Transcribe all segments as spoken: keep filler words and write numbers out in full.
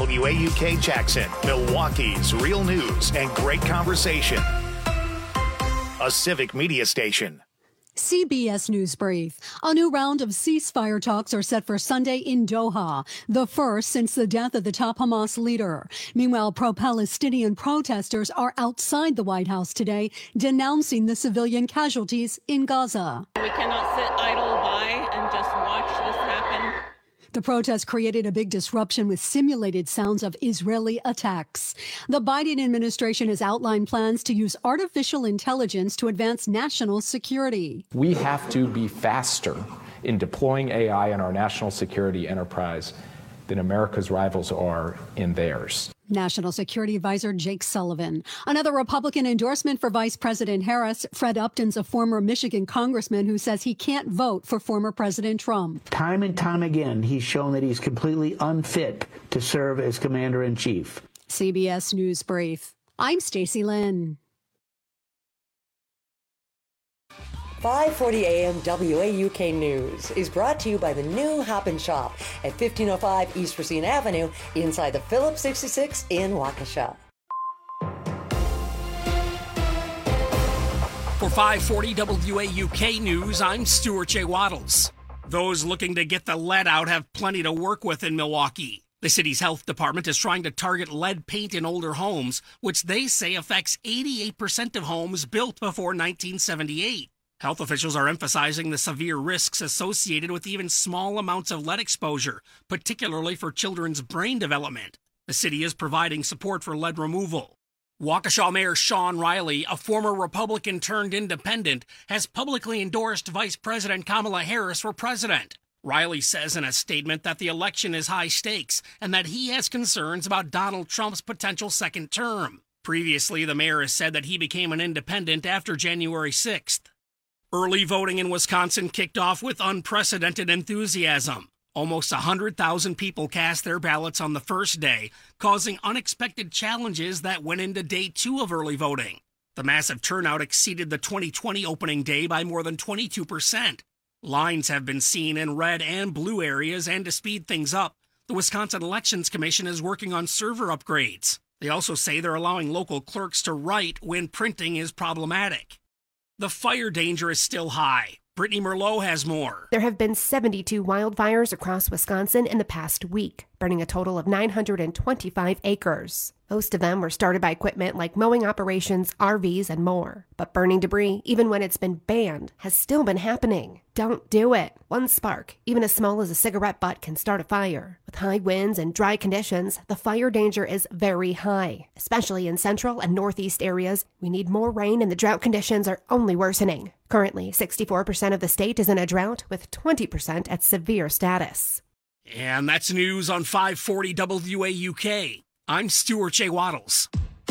W A U K Jackson, Milwaukee's real news and great conversation. A Civic Media station. C B S News Brief. A new round of ceasefire talks are set for Sunday in Doha, the first since the death of the top Hamas leader. Meanwhile, pro-Palestinian protesters are outside the White House today, denouncing the civilian casualties in Gaza. We cannot sit idle by and just watch this happen. The protest created a big disruption with simulated sounds of Israeli attacks. The Biden administration has outlined plans to use artificial intelligence to advance national security. We have to be faster in deploying A I in our national security enterprise than America's rivals are in theirs. National Security Advisor Jake Sullivan. Another Republican endorsement for Vice President Harris. Fred Upton's a former Michigan congressman who says he can't vote for former President Trump. Time and time again, he's shown that he's completely unfit to serve as commander-in-chief. C B S News Brief. I'm Stacey Lynn. five forty A M W A U K News is brought to you by the new Hop and Shop at fifteen oh five East Racine Avenue inside the Phillips sixty-six in Waukesha. For five forty W A U K News, I'm Stuart J. Waddles. Those looking to get the lead out have plenty to work with in Milwaukee. The city's health department is trying to target lead paint in older homes, which they say affects eighty-eight percent of homes built before nineteen seventy-eight. Health officials are emphasizing the severe risks associated with even small amounts of lead exposure, particularly for children's brain development. The city is providing support for lead removal. Waukesha Mayor Sean Riley, a former Republican turned independent, has publicly endorsed Vice President Kamala Harris for president. Riley says in a statement that the election is high stakes and that he has concerns about Donald Trump's potential second term. Previously, the mayor has said that he became an independent after January sixth. Early voting in Wisconsin kicked off with unprecedented enthusiasm. Almost one hundred thousand people cast their ballots on the first day, causing unexpected challenges that went into day two of early voting. The massive turnout exceeded the twenty twenty opening day by more than twenty-two percent. Lines have been seen in red and blue areas, and to speed things up, the Wisconsin Elections Commission is working on server upgrades. They also say they're allowing local clerks to write when printing is problematic. The fire danger is still high. Brittany Merlot has more. There have been seventy-two wildfires across Wisconsin in the past week, burning a total of nine hundred twenty-five acres. Most of them were started by equipment like mowing operations, R Vs, and more. But burning debris, even when it's been banned, has still been happening. Don't do it. One spark, even as small as a cigarette butt, can start a fire. With high winds and dry conditions, the fire danger is very high. Especially in central and northeast areas, we need more rain and the drought conditions are only worsening. Currently, sixty-four percent of the state is in a drought, with twenty percent at severe status. And that's news on five forty W A U K. I'm Stuart J. Waddles.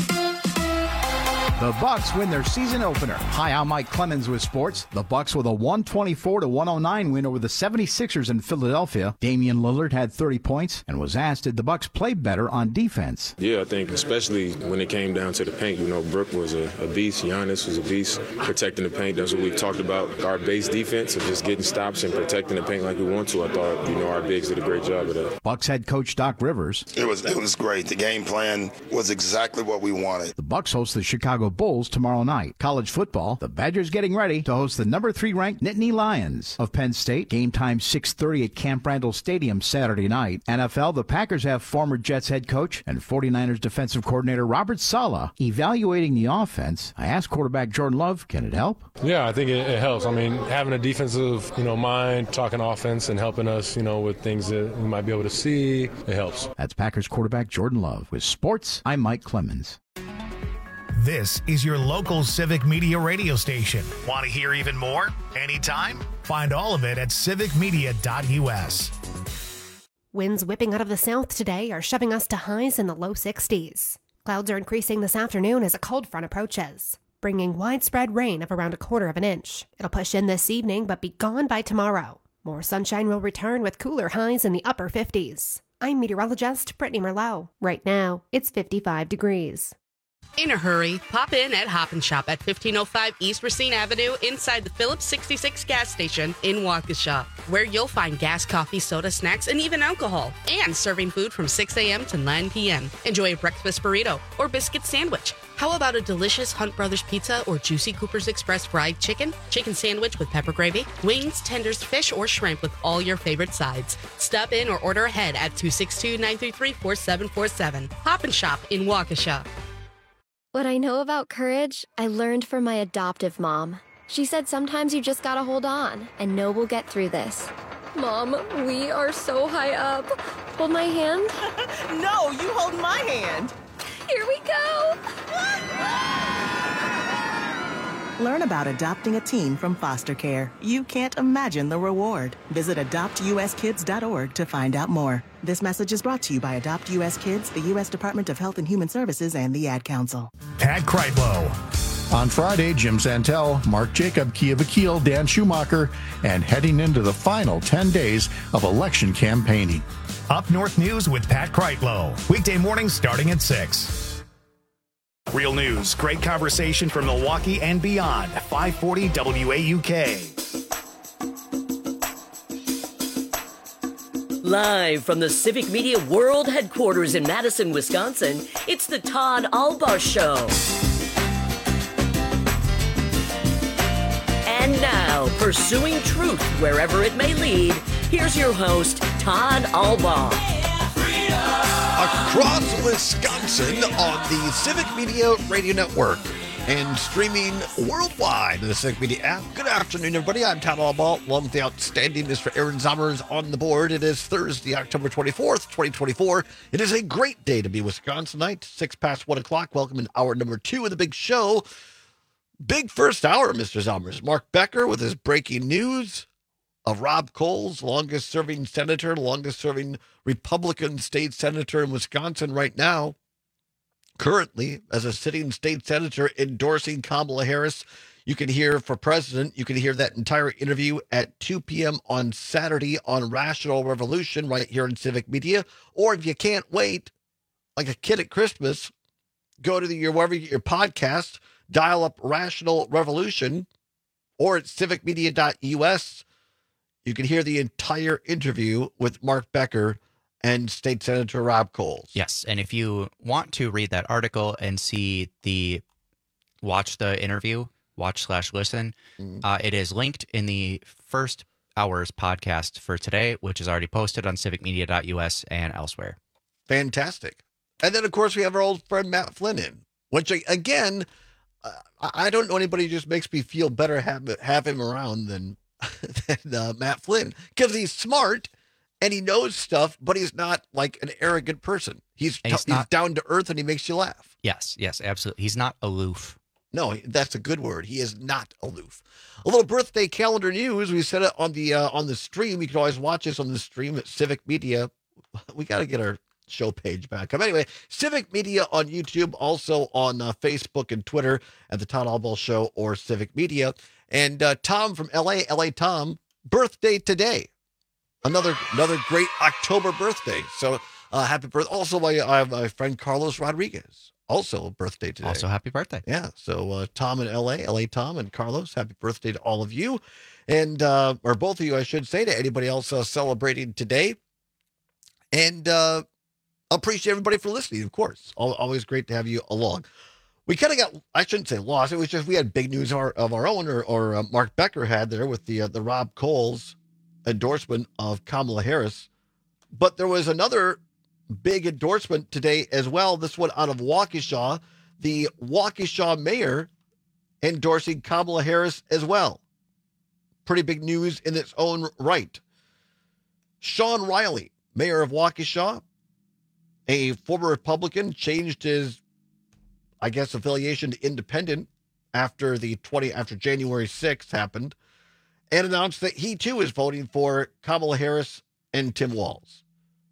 The Bucks win their season opener. Hi, I'm Mike Clemens with sports. The Bucks with a one twenty-four to one oh nine win over the seventy-sixers in Philadelphia. Damian Lillard had thirty points and was asked, did the Bucks play better on defense? Yeah, I think especially when it came down to the paint, you know, Brook was a, a beast. Giannis was a beast protecting the paint. That's what we talked about. Our base defense of just getting stops and protecting the paint like we want to. I thought, you know, our bigs did a great job of that. Bucks head coach Doc Rivers. It was, it was great. The game plan was exactly what we wanted. The Bucks host the Chicago Bulls tomorrow night. College football, the Badgers getting ready to host the number three ranked Nittany Lions of Penn State. Game time six thirty at Camp Randall Stadium Saturday night. N F L, the Packers have former Jets head coach and forty-niners defensive coordinator Robert Saleh evaluating the offense. I asked quarterback Jordan Love, can it help? Yeah, I think it, it helps. I mean, having a defensive, you know, mind, talking offense and helping us, you know, with things that we might be able to see, it helps. That's Packers quarterback Jordan Love. With sports, I'm Mike Clemens. This is your local Civic Media radio station. Want to hear even more? Anytime? Find all of it at civic media dot U S. Winds whipping out of the south today are shoving us to highs in the low sixties. Clouds are increasing this afternoon as a cold front approaches, bringing widespread rain of around a quarter of an inch. It'll push in this evening but be gone by tomorrow. More sunshine will return with cooler highs in the upper fifties. I'm meteorologist Brittany Merlot. Right now, it's fifty-five degrees. In a hurry, pop in at Hop and Shop at fifteen oh five East Racine Avenue inside the Phillips sixty-six gas station in Waukesha, where you'll find gas, coffee, soda, snacks, and even alcohol, and serving food from six a.m. to nine p.m. Enjoy a breakfast burrito or biscuit sandwich. How about a delicious Hunt Brothers pizza or juicy Cooper's Express fried chicken, chicken sandwich with pepper gravy, wings, tenders, fish, or shrimp with all your favorite sides? Stop in or order ahead at two six two, nine three three, four seven four seven. Hop and Shop in Waukesha. What I know about courage, I learned from my adoptive mom. She said sometimes you just gotta hold on and know we'll get through this. Mom, we are so high up. Hold my hand. No, you hold my hand. Here we go. Learn about adopting a teen from foster care. You can't imagine the reward. Visit adopt u s kids dot org to find out more. This message is brought to you by Adopt U S Kids, the U S Department of Health and Human Services, and the Ad Council. Pat Kreitlow. On Friday, Jim Santel, Mark Jacob, Kia Vakil, Dan Schumacher, and heading into the final ten days of election campaigning. Up North News with Pat Kreitlow. Weekday mornings starting at six. Real news, great conversation from Milwaukee and beyond. five forty W A U K. Live from the Civic Media World Headquarters in Madison, Wisconsin, it's the Todd Albaugh Show. And now, pursuing truth wherever it may lead, here's your host, Todd Albaugh. Across Wisconsin on the Civic Media Radio Network and streaming worldwide in the Civic Media app. Good afternoon, everybody. I'm Todd Albaugh, along with the outstanding Mister Aaron Zommers on the board. It is Thursday, October twenty-fourth, twenty twenty-four. It is a great day to be Wisconsinite. Six past one o'clock. Welcome in hour number two of the big show. Big first hour, Mister Zommers. Mark Becker with his breaking news of Rob Coles, longest-serving senator, longest-serving Republican state senator in Wisconsin right now, currently as a sitting state senator endorsing Kamala Harris. You can hear for president, you can hear that entire interview at two p.m. on Saturday on Rational Revolution right here in Civic Media. Or if you can't wait, like a kid at Christmas, go to the, your, wherever you get your podcast, dial up Rational Revolution, or at civic media dot u s. You can hear the entire interview with Mark Becker and State Senator Rob Coles. Yes, and if you want to read that article and see the, watch the interview, watch slash listen, mm. uh, it is linked in the first hour's podcast for today, which is already posted on civic media dot u s and elsewhere. Fantastic. And then, of course, we have our old friend Matt Flynn in, which, again, uh, I don't know anybody who just makes me feel better have, have him around than than uh, Matt Flynn, because he's smart and he knows stuff, but he's not like an arrogant person. He's, t- he's, not, he's down to earth and he makes you laugh. Yes, yes, absolutely. He's not aloof. No, that's a good word. He is not aloof. A little birthday calendar news. We said it on the uh, on the stream. You can always watch us on the stream at Civic Media. We got to get our show page back up. Anyway, Civic Media on YouTube, also on uh, Facebook and Twitter at the Todd Albaugh Show or Civic Media. And uh, Tom from L A, L A Tom, birthday today. Another another great October birthday. So uh, happy birthday. Also, my, I have my friend Carlos Rodriguez, also a birthday today. Also happy birthday. Yeah. So uh, Tom in L A, L A Tom and Carlos, happy birthday to all of you. And, uh, or both of you, I should say, to anybody else uh, celebrating today. And uh, appreciate everybody for listening, of course. Always great to have you along. We kind of got, I shouldn't say lost. It was just we had big news of our, of our own, or, or uh, Mark Becker had there with the uh, the Rob Coles endorsement of Kamala Harris. But there was another big endorsement today as well. This one out of Waukesha, the Waukesha mayor endorsing Kamala Harris as well. Pretty big news in its own right. Sean Riley, mayor of Waukesha, a former Republican, changed his, I guess, affiliation to independent after the twenty after January sixth happened, and announced that he too is voting for Kamala Harris and Tim Walz.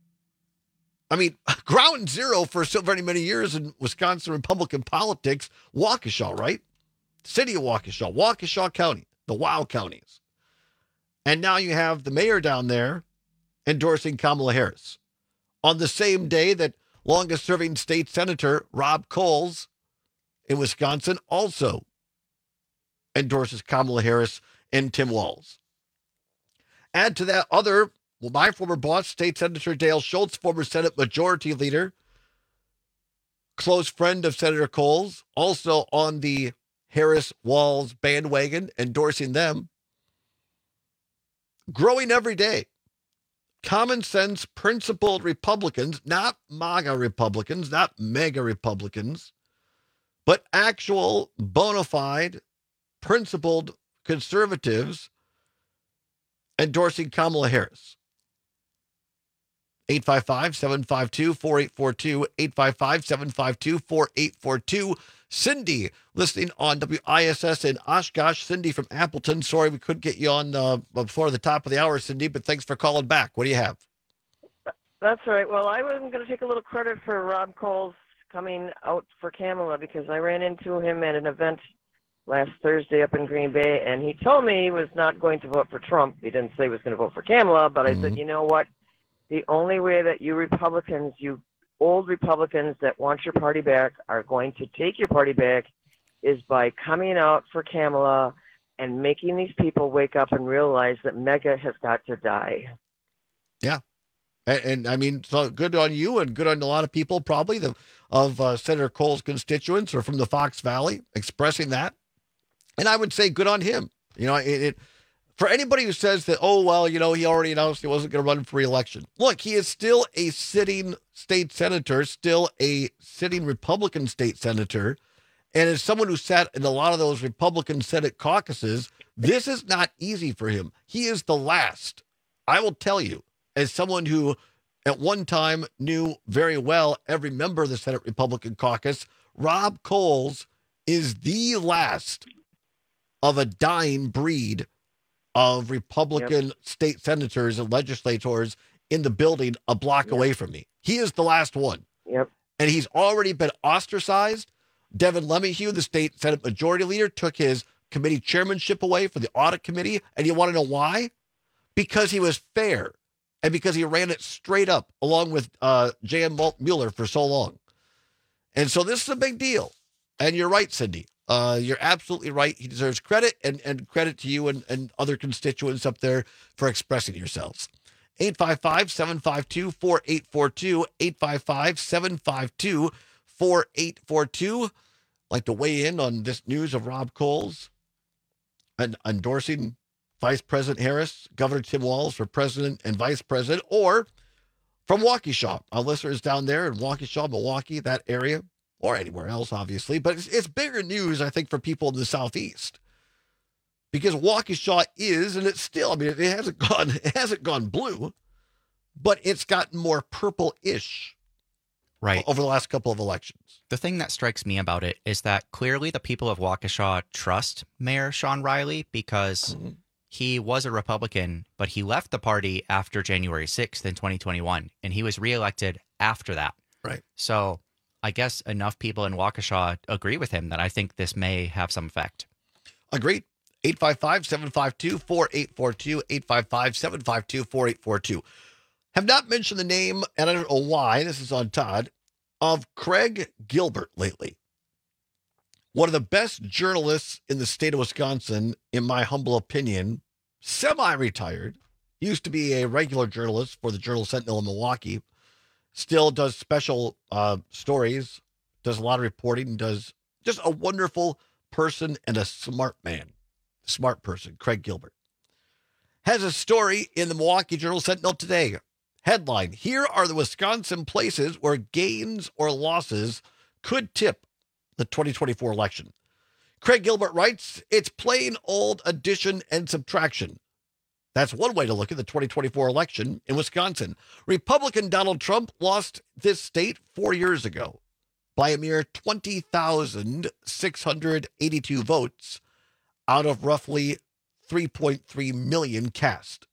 I mean, ground zero for so very many years in Wisconsin Republican politics, Waukesha, right? City of Waukesha, Waukesha County, the WOW counties. And now you have the mayor down there endorsing Kamala Harris on the same day that longest serving state senator Rob Coles in Wisconsin also endorses Kamala Harris and Tim Walz. Add to that other, well, my former boss, State Senator Dale Schultz, former Senate Majority Leader, close friend of Senator Coles, also on the Harris-Walz bandwagon, endorsing them. Growing every day. Common sense, principled Republicans, not MAGA Republicans, not mega Republicans, but actual, bona fide, principled conservatives endorsing Kamala Harris. eight five five, seven five two, four eight four two, eight five five, seven five two, four eight four two. Cindy, listening on W I S S in Oshkosh. Cindy from Appleton. Sorry we couldn't get you on uh, before the top of the hour, Cindy, but thanks for calling back. What do you have? That's all right. Well, I was going to take a little credit for Rob Coles coming out for Kamala because I ran into him at an event last Thursday up in Green Bay, and he told me he was not going to vote for Trump. He didn't say he was going to vote for Kamala, but I mm-hmm. said, you know what? The only way that you Republicans, you old Republicans that want your party back are going to take your party back is by coming out for Kamala and making these people wake up and realize that MAGA has got to die. Yeah. And, and I mean, so good on you and good on a lot of people probably the, of uh, Senator Cole's constituents or from the Fox Valley expressing that. And I would say good on him. You know, it, it for anybody who says that, oh, well, you know, he already announced he wasn't going to run for re-election. Look, he is still a sitting state senator, still a sitting Republican state senator. And as someone who sat in a lot of those Republican Senate caucuses, this is not easy for him. He is the last. I will tell you, as someone who at one time knew very well every member of the Senate Republican caucus, Rob Coles is the last of a dying breed of Republican yep. state senators and legislators in the building a block yep. away from me. He is the last one. Yep. And he's already been ostracized. Devin LeMahieu, the state Senate Majority Leader, took his committee chairmanship away for the audit committee. And you want to know why? Because he was fair and because he ran it straight up along with uh, J M Mueller for so long. And so this is a big deal. And you're right, Cindy. Uh, you're absolutely right. He deserves credit and, and credit to you and, and other constituents up there for expressing yourselves. eight five five, seven five two, four eight four two, eight five five, seven five two, four eight four two. I'd like to weigh in on this news of Rob Coles and endorsing Vice President Harris, Governor Tim Walz for president and vice president, or from Waukesha. Our listeners down there in Waukesha, Milwaukee, that area, or anywhere else, obviously. But it's, it's bigger news, I think, for people in the Southeast. Because Waukesha is, and it's still, I mean, it hasn't gone, it hasn't gone blue, but it's gotten more purple-ish right over the last couple of elections. The thing that strikes me about it is that clearly the people of Waukesha trust Mayor Sean Riley because mm-hmm. he was a Republican, but he left the party after January sixth in twenty twenty-one, and he was reelected after that. Right. So I guess enough people in Waukesha agree with him that I think this may have some effect. Agreed. eight five five, seven five two, four eight four two, eight five five, seven five two, four eight four two. Have not mentioned the name, and I don't know why, this is on Todd, of Craig Gilbert lately. One of the best journalists in the state of Wisconsin, in my humble opinion, semi-retired, used to be a regular journalist for the Journal-Sentinel in Milwaukee, still does special uh, stories, does a lot of reporting, does just a wonderful person and a smart man, smart person, Craig Gilbert. Has a story in the Milwaukee Journal-Sentinel today. Headline, here are the Wisconsin places where gains or losses could tip the twenty twenty-four election. Craig Gilbert writes, it's plain old addition and subtraction. That's one way to look at the twenty twenty-four election in Wisconsin. Republican Donald Trump lost this state four years ago by a mere twenty thousand six hundred eighty-two votes out of roughly three point three million cast.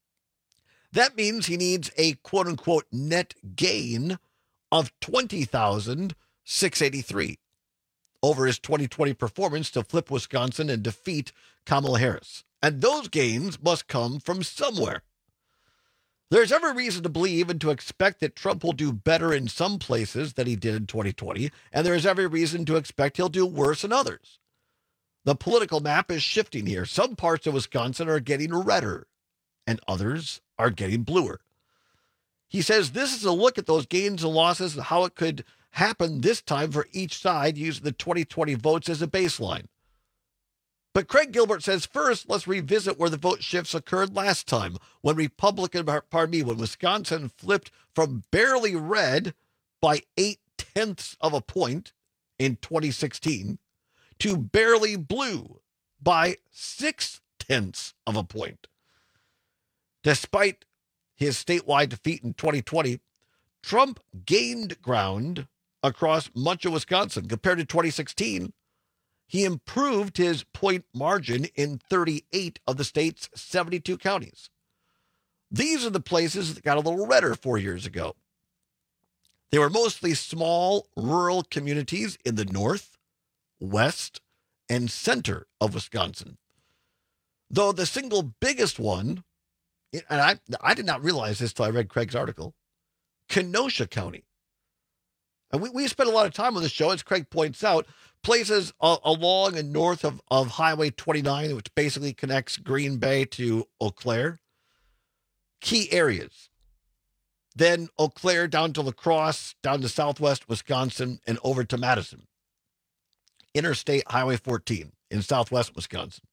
That means he needs a quote-unquote net gain of twenty thousand six hundred eighty-three over his twenty twenty performance to flip Wisconsin and defeat Kamala Harris. And those gains must come from somewhere. There's every reason to believe and to expect that Trump will do better in some places than he did in twenty twenty, and there's every reason to expect he'll do worse in others. The political map is shifting here. Some parts of Wisconsin are getting redder, and others are getting bluer. He says this is a look at those gains and losses and how it could happen this time for each side using the twenty twenty votes as a baseline. But Craig Gilbert says, first, let's revisit where the vote shifts occurred last time, when Republican, pardon me, when Wisconsin flipped from barely red by eight-tenths of a point in twenty sixteen to barely blue by six-tenths of a point. Despite his statewide defeat in twenty twenty, Trump gained ground across much of Wisconsin. Compared to twenty sixteen, he improved his point margin in thirty-eight of the state's seventy-two counties. These are the places that got a little redder four years ago. They were mostly small, rural communities in the north, west, and center of Wisconsin. Though the single biggest one, and I, I did not realize this till I read Craig's article, Kenosha County. And we, we spent a lot of time on the show, as Craig points out, places uh, along and north of, of Highway twenty-nine, which basically connects Green Bay to Eau Claire. Key areas. Then Eau Claire down to La Crosse, down to southwest Wisconsin, and over to Madison. Interstate Highway fourteen in southwest Wisconsin.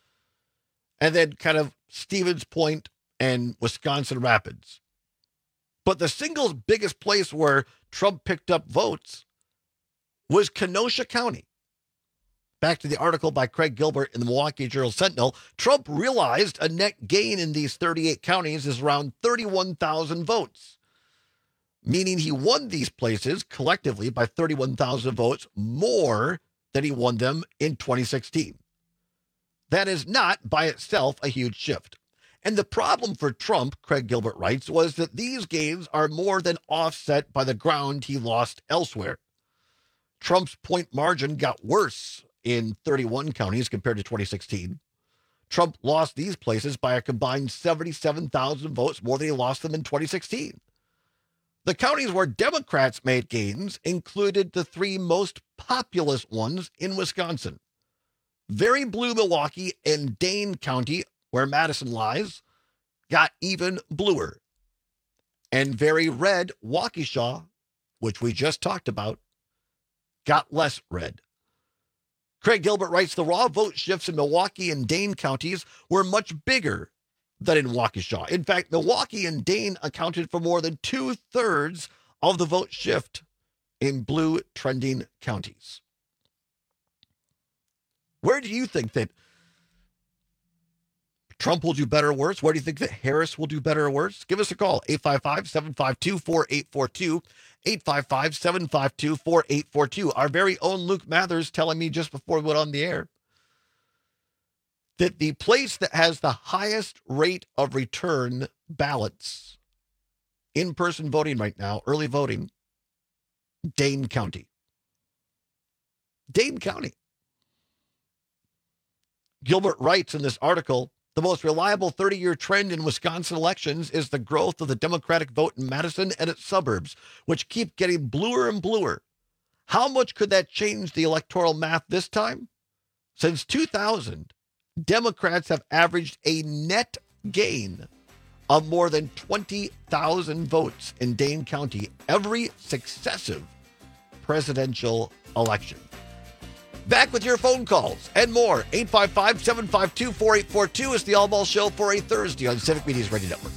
And then kind of Stevens Point and Wisconsin Rapids. But the single biggest place where Trump picked up votes was Kenosha County. Back to the article by Craig Gilbert in the Milwaukee Journal-Sentinel, Trump realized a net gain in these thirty-eight counties is around thirty-one thousand votes, meaning he won these places collectively by thirty-one thousand votes more than he won them in twenty sixteen. That is not by itself a huge shift. And the problem for Trump, Craig Gilbert writes, was that these gains are more than offset by the ground he lost elsewhere. Trump's point margin got worse in thirty-one counties compared to twenty sixteen. Trump lost these places by a combined seventy-seven thousand votes more than he lost them in twenty sixteen. The counties where Democrats made gains included the three most populous ones in Wisconsin. Very blue Milwaukee and Dane County, where Madison lies, got even bluer. And very red Waukesha, which we just talked about, got less red. Craig Gilbert writes, the raw vote shifts in Milwaukee and Dane counties were much bigger than in Waukesha. In fact, Milwaukee and Dane accounted for more than two-thirds of the vote shift in blue trending counties. Where do you think that Trump will do better or worse? Where do you think that Harris will do better or worse? Give us a call, eight five five, seven five two, four eight four two, eight five five, seven five two, four eight four two. Our very own Luke Mathers telling me just before we went on the air that the place that has the highest rate of return ballots, in-person voting right now, early voting, Dane County. Dane County. Gilbert writes in this article, the most reliable thirty-year trend in Wisconsin elections is the growth of the Democratic vote in Madison and its suburbs, which keep getting bluer and bluer. How much could that change the electoral math this time? Since two thousand, Democrats have averaged a net gain of more than twenty thousand votes in Dane County every successive presidential election. Back with your phone calls and more. eight five five, seven five two, four eight four two is the All Ball Show for a Thursday on Civic Media's Radio Network.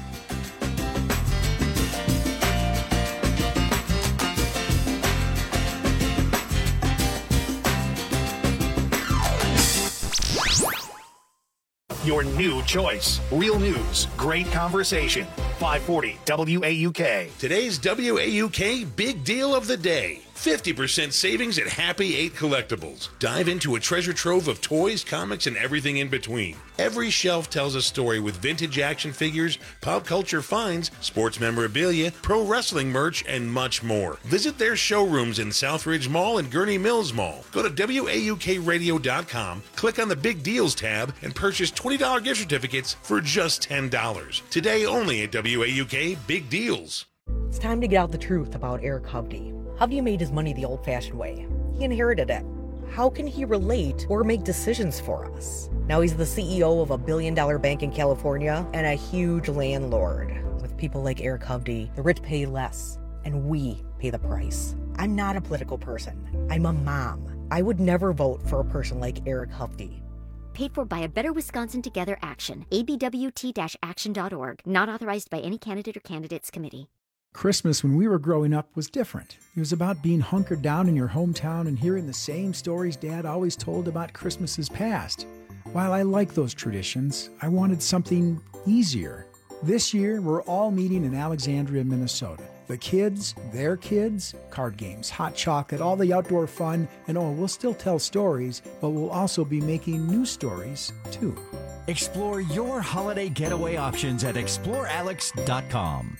Your new choice. Real news, great conversation. five forty W A U K. Today's W A U K Big Deal of the Day. fifty percent savings at Happy Eight Collectibles. Dive into a treasure trove of toys, comics, and everything in between. Every shelf tells a story with vintage action figures, pop culture finds, sports memorabilia, pro wrestling merch, and much more. Visit their showrooms in Southridge Mall and Gurney Mills Mall. Go to W A U K radio dot com, click on the Big Deals tab, and purchase twenty dollars gift certificates for just ten dollars. Today only at W A U K Big Deals. It's time to get out the truth about Eric Hovde. Hovde made his money the old-fashioned way. He inherited it. How can he relate or make decisions for us? Now he's the C E O of a billion-dollar bank in California and a huge landlord. With people like Eric Hovde, the rich pay less, and we pay the price. I'm not a political person. I'm a mom. I would never vote for a person like Eric Hovde. Paid for by a Better Wisconsin Together Action. A B W T action dot org. Not authorized by any candidate or candidates committee. Christmas when we were growing up was different. It was about being hunkered down in your hometown and hearing the same stories Dad always told about Christmases past. While I like those traditions, I wanted something easier. This year, we're all meeting in Alexandria, Minnesota. The kids, their kids, card games, hot chocolate, all the outdoor fun, and oh, we'll still tell stories, but we'll also be making new stories, too. Explore your holiday getaway options at explore alex dot com.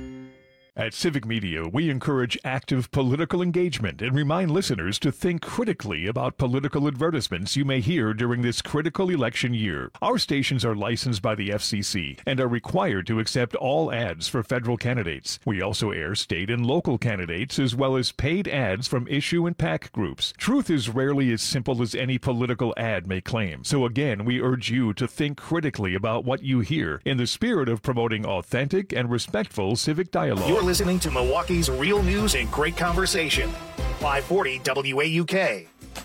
At Civic Media, we encourage active political engagement and remind listeners to think critically about political advertisements you may hear during this critical election year. Our stations are licensed by the F C C and are required to accept all ads for federal candidates. We also air state and local candidates as well as paid ads from issue and PAC groups. Truth is rarely as simple as any political ad may claim. So again, we urge you to think critically about what you hear in the spirit of promoting authentic and respectful civic dialogue. You're listening to Milwaukee's Real News and Great Conversation. five forty W A U K.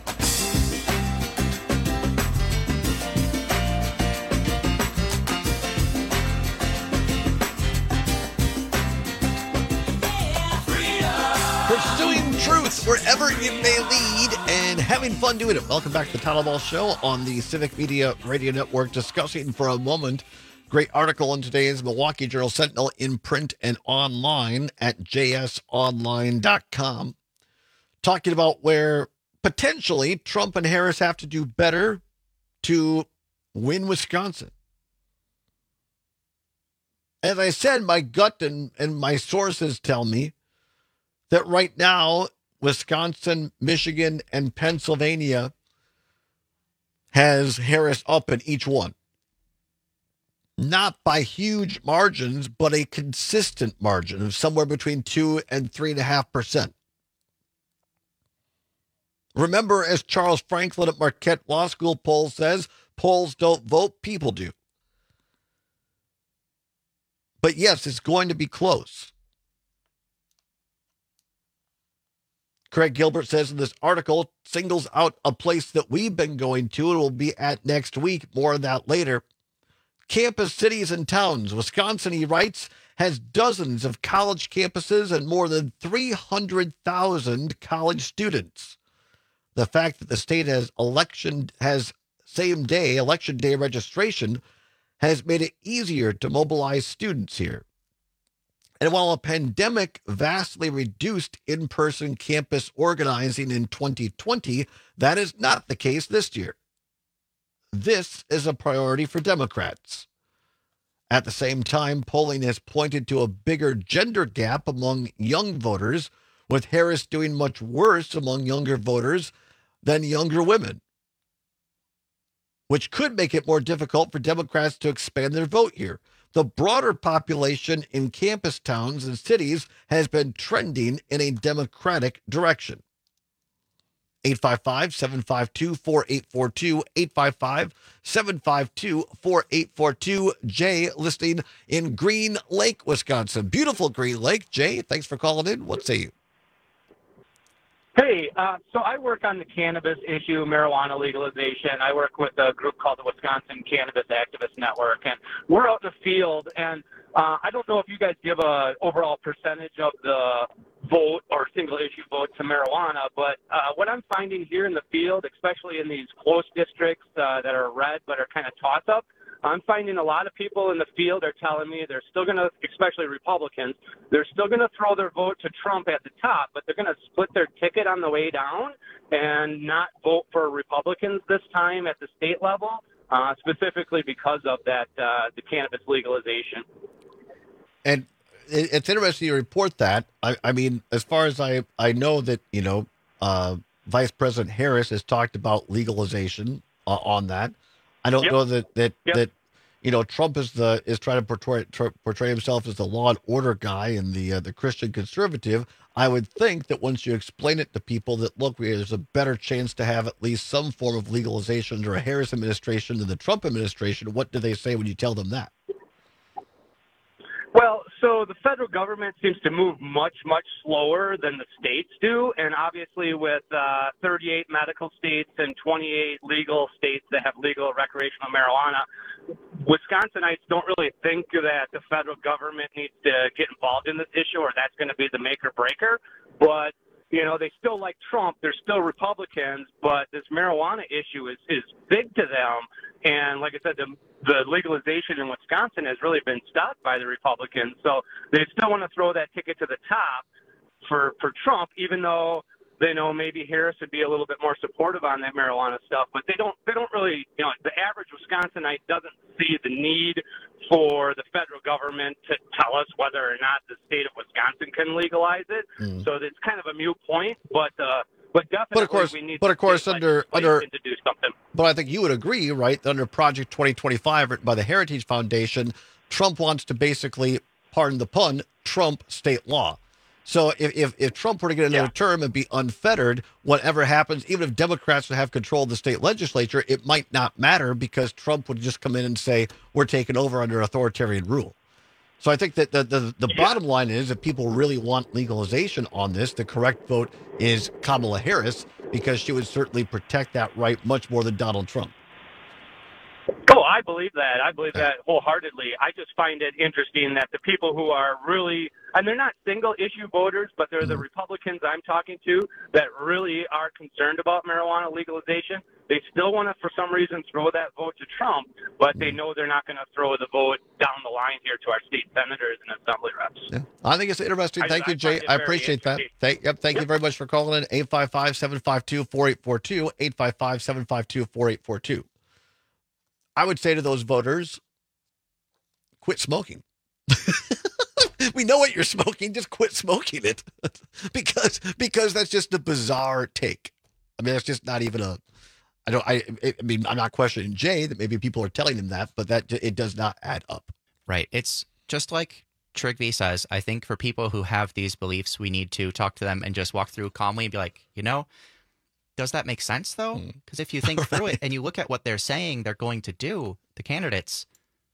Pursuing truth wherever it may lead and having fun doing it. Welcome back to the Town Hall Show on the Civic Media Radio Network, discussing for a moment great article in today's Milwaukee Journal Sentinel in print and online at j s online dot com, talking about where potentially Trump and Harris have to do better to win Wisconsin. As I said, my gut and, and my sources tell me that right now, Wisconsin, Michigan, and Pennsylvania has Harris up in each one. Not by huge margins, but a consistent margin of somewhere between two and three and a half percent. Remember, as Charles Franklin at Marquette Law School poll says, polls don't vote, people do. But yes, it's going to be close. Craig Gilbert says in this article, singles out a place that we've been going to and will be at next week. More of that later. Campus cities and towns. Wisconsin, he writes, has dozens of college campuses and more than three hundred thousand college students. The fact that the state has election has same day, election day registration has made it easier to mobilize students here. And while a pandemic vastly reduced in-person campus organizing in twenty twenty, that is not the case this year. This is a priority for Democrats. At the same time, polling has pointed to a bigger gender gap among young voters, with Harris doing much worse among younger voters than younger women, which could make it more difficult for Democrats to expand their vote here. The broader population in campus towns and cities has been trending in a Democratic direction. eight five five, seven five two, four eight four two, eight five five, seven five two, four eight four two. Jay, listening in Green Lake, Wisconsin. Beautiful Green Lake. Jay, thanks for calling in. What say you? Hey, uh, so I work on the cannabis issue, marijuana legalization. I work with a group called the Wisconsin Cannabis Activist Network, and we're out in the field, and uh, I don't know if you guys give a overall percentage of the vote or single-issue vote to marijuana, but uh, what I'm finding here in the field, especially in these close districts uh, that are red but are kind of toss-up, I'm finding a lot of people in the field are telling me they're still going to, especially Republicans, they're still going to throw their vote to Trump at the top, but they're going to split their ticket on the way down and not vote for Republicans this time at the state level, uh, specifically because of that, uh, the cannabis legalization. And it's interesting you report that. I, I mean, as far as I, I know that, you know, uh, Vice President Harris has talked about legalization uh, on that. I don't Yep. know that, that, Yep. that, you know, Trump is the, is trying to portray, tr- portray himself as the law and order guy and the, uh, the Christian conservative. I would think that once you explain it to people that, look, there's a better chance to have at least some form of legalization under a Harris administration than the Trump administration. What do they say when you tell them that? Well, so the federal government seems to move much, much slower than the states do. And obviously with uh, thirty-eight medical states and twenty-eight legal states that have legal recreational marijuana, Wisconsinites don't really think that the federal government needs to get involved in this issue or that's going to be the make or breaker. But, you know, they still like Trump. They're still Republicans, but this marijuana issue is, is big to them. And like I said, the, the legalization in Wisconsin has really been stopped by the Republicans. So they still want to throw that ticket to the top for, for Trump, even though they know maybe Harris would be a little bit more supportive on that marijuana stuff. But they don't, they don't really, you know, the average Wisconsinite doesn't see the need for the federal government to tell us whether or not the state of Wisconsin can legalize it. Mm. So it's kind of a moot point, but, uh, But definitely, but of course, we need but of course, to under under to do something. But I think you would agree, right? That under Project twenty twenty-five, written by the Heritage Foundation, Trump wants to basically, pardon the pun, Trump state law. So if if, if Trump were to get another yeah. term and be unfettered, whatever happens, even if Democrats would have control of the state legislature, it might not matter because Trump would just come in and say, "We're taking over under authoritarian rule." So I think that the, the, the yeah. bottom line is if people really want legalization on this, the correct vote is Kamala Harris because she would certainly protect that right much more than Donald Trump. Oh, I believe that. I believe that wholeheartedly. I just find it interesting that the people who are really, and they're not single issue voters, but they're mm-hmm. the Republicans I'm talking to that really are concerned about marijuana legalization. They still want to, for some reason, throw that vote to Trump, but they know they're not going to throw the vote down the line here to our state senators and assembly reps. Yeah. I think it's interesting. Thank I, you, Jay. I appreciate that. Thank, yep, thank yep. you very much for calling in. eight five five, seven five two, four eight four two, eight five five, seven five two, four eight four two. I would say to those voters, quit smoking. We know what you're smoking. Just quit smoking it because because that's just a bizarre take. I mean, that's just not even a. I don't. I. I mean, I'm not questioning Jay that maybe people are telling him that, but that it does not add up. Right. It's just like Trigby says. I think for people who have these beliefs, we need to talk to them and just walk through calmly and be like, you know, does that make sense though? Because if you think right. through it and you look at what they're saying they're going to do, the candidates,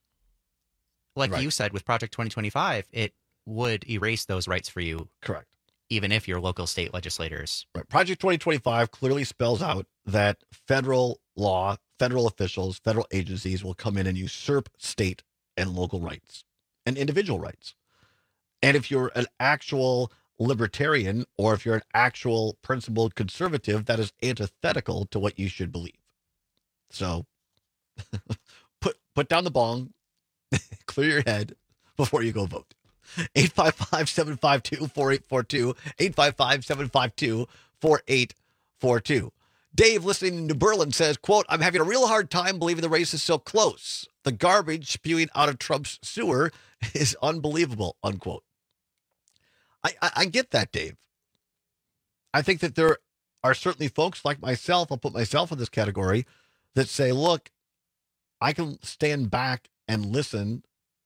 like right. you said with Project twenty twenty-five, it would erase those rights for you. Correct. Even if you're local state legislators. Right. Project twenty twenty-five clearly spells out that federal law, federal officials, federal agencies will come in and usurp state and local rights and individual rights. And if you're an actual libertarian or if you're an actual principled conservative, that is antithetical to what you should believe. So put put down the bong, clear your head before you go vote. eight five five, seven five two, four eight four two, eight five five, seven five two, four eight four two. Dave, listening in New Berlin, says, quote, I'm having a real hard time believing the race is so close. The garbage spewing out of Trump's sewer is unbelievable, unquote. I, I, I get that, Dave. I think that there are certainly folks like myself, I'll put myself in this category, that say, look, I can stand back and listen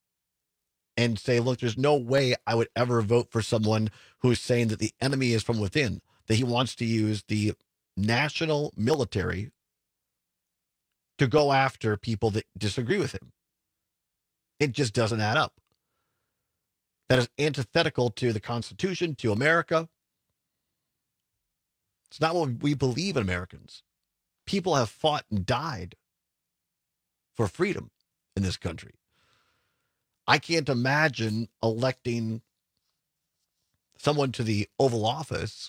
and say, look, there's no way I would ever vote for someone who's saying that the enemy is from within, that he wants to use the national military to go after people that disagree with him. It just doesn't add up. That is antithetical to the Constitution, to America. It's not what we believe in Americans. People have fought and died for freedom in this country. I can't imagine electing someone to the Oval Office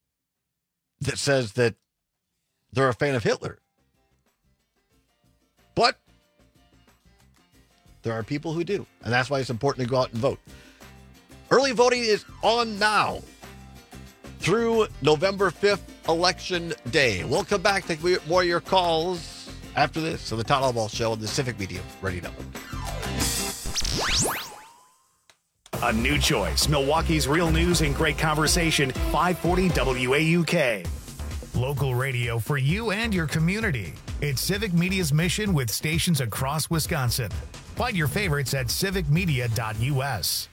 that says that they're a fan of Hitler. But there are people who do, and that's why it's important to go out and vote. Early voting is on now through November fifth, Election Day. We'll come back to take more of your calls after this. So the Todd Albaugh Show on the Civic Media Radio Network. A new choice. Milwaukee's Real News and Great Conversation, five forty W A U K. Local radio for you and your community. It's Civic Media's mission with stations across Wisconsin. Find your favorites at civic media dot U S.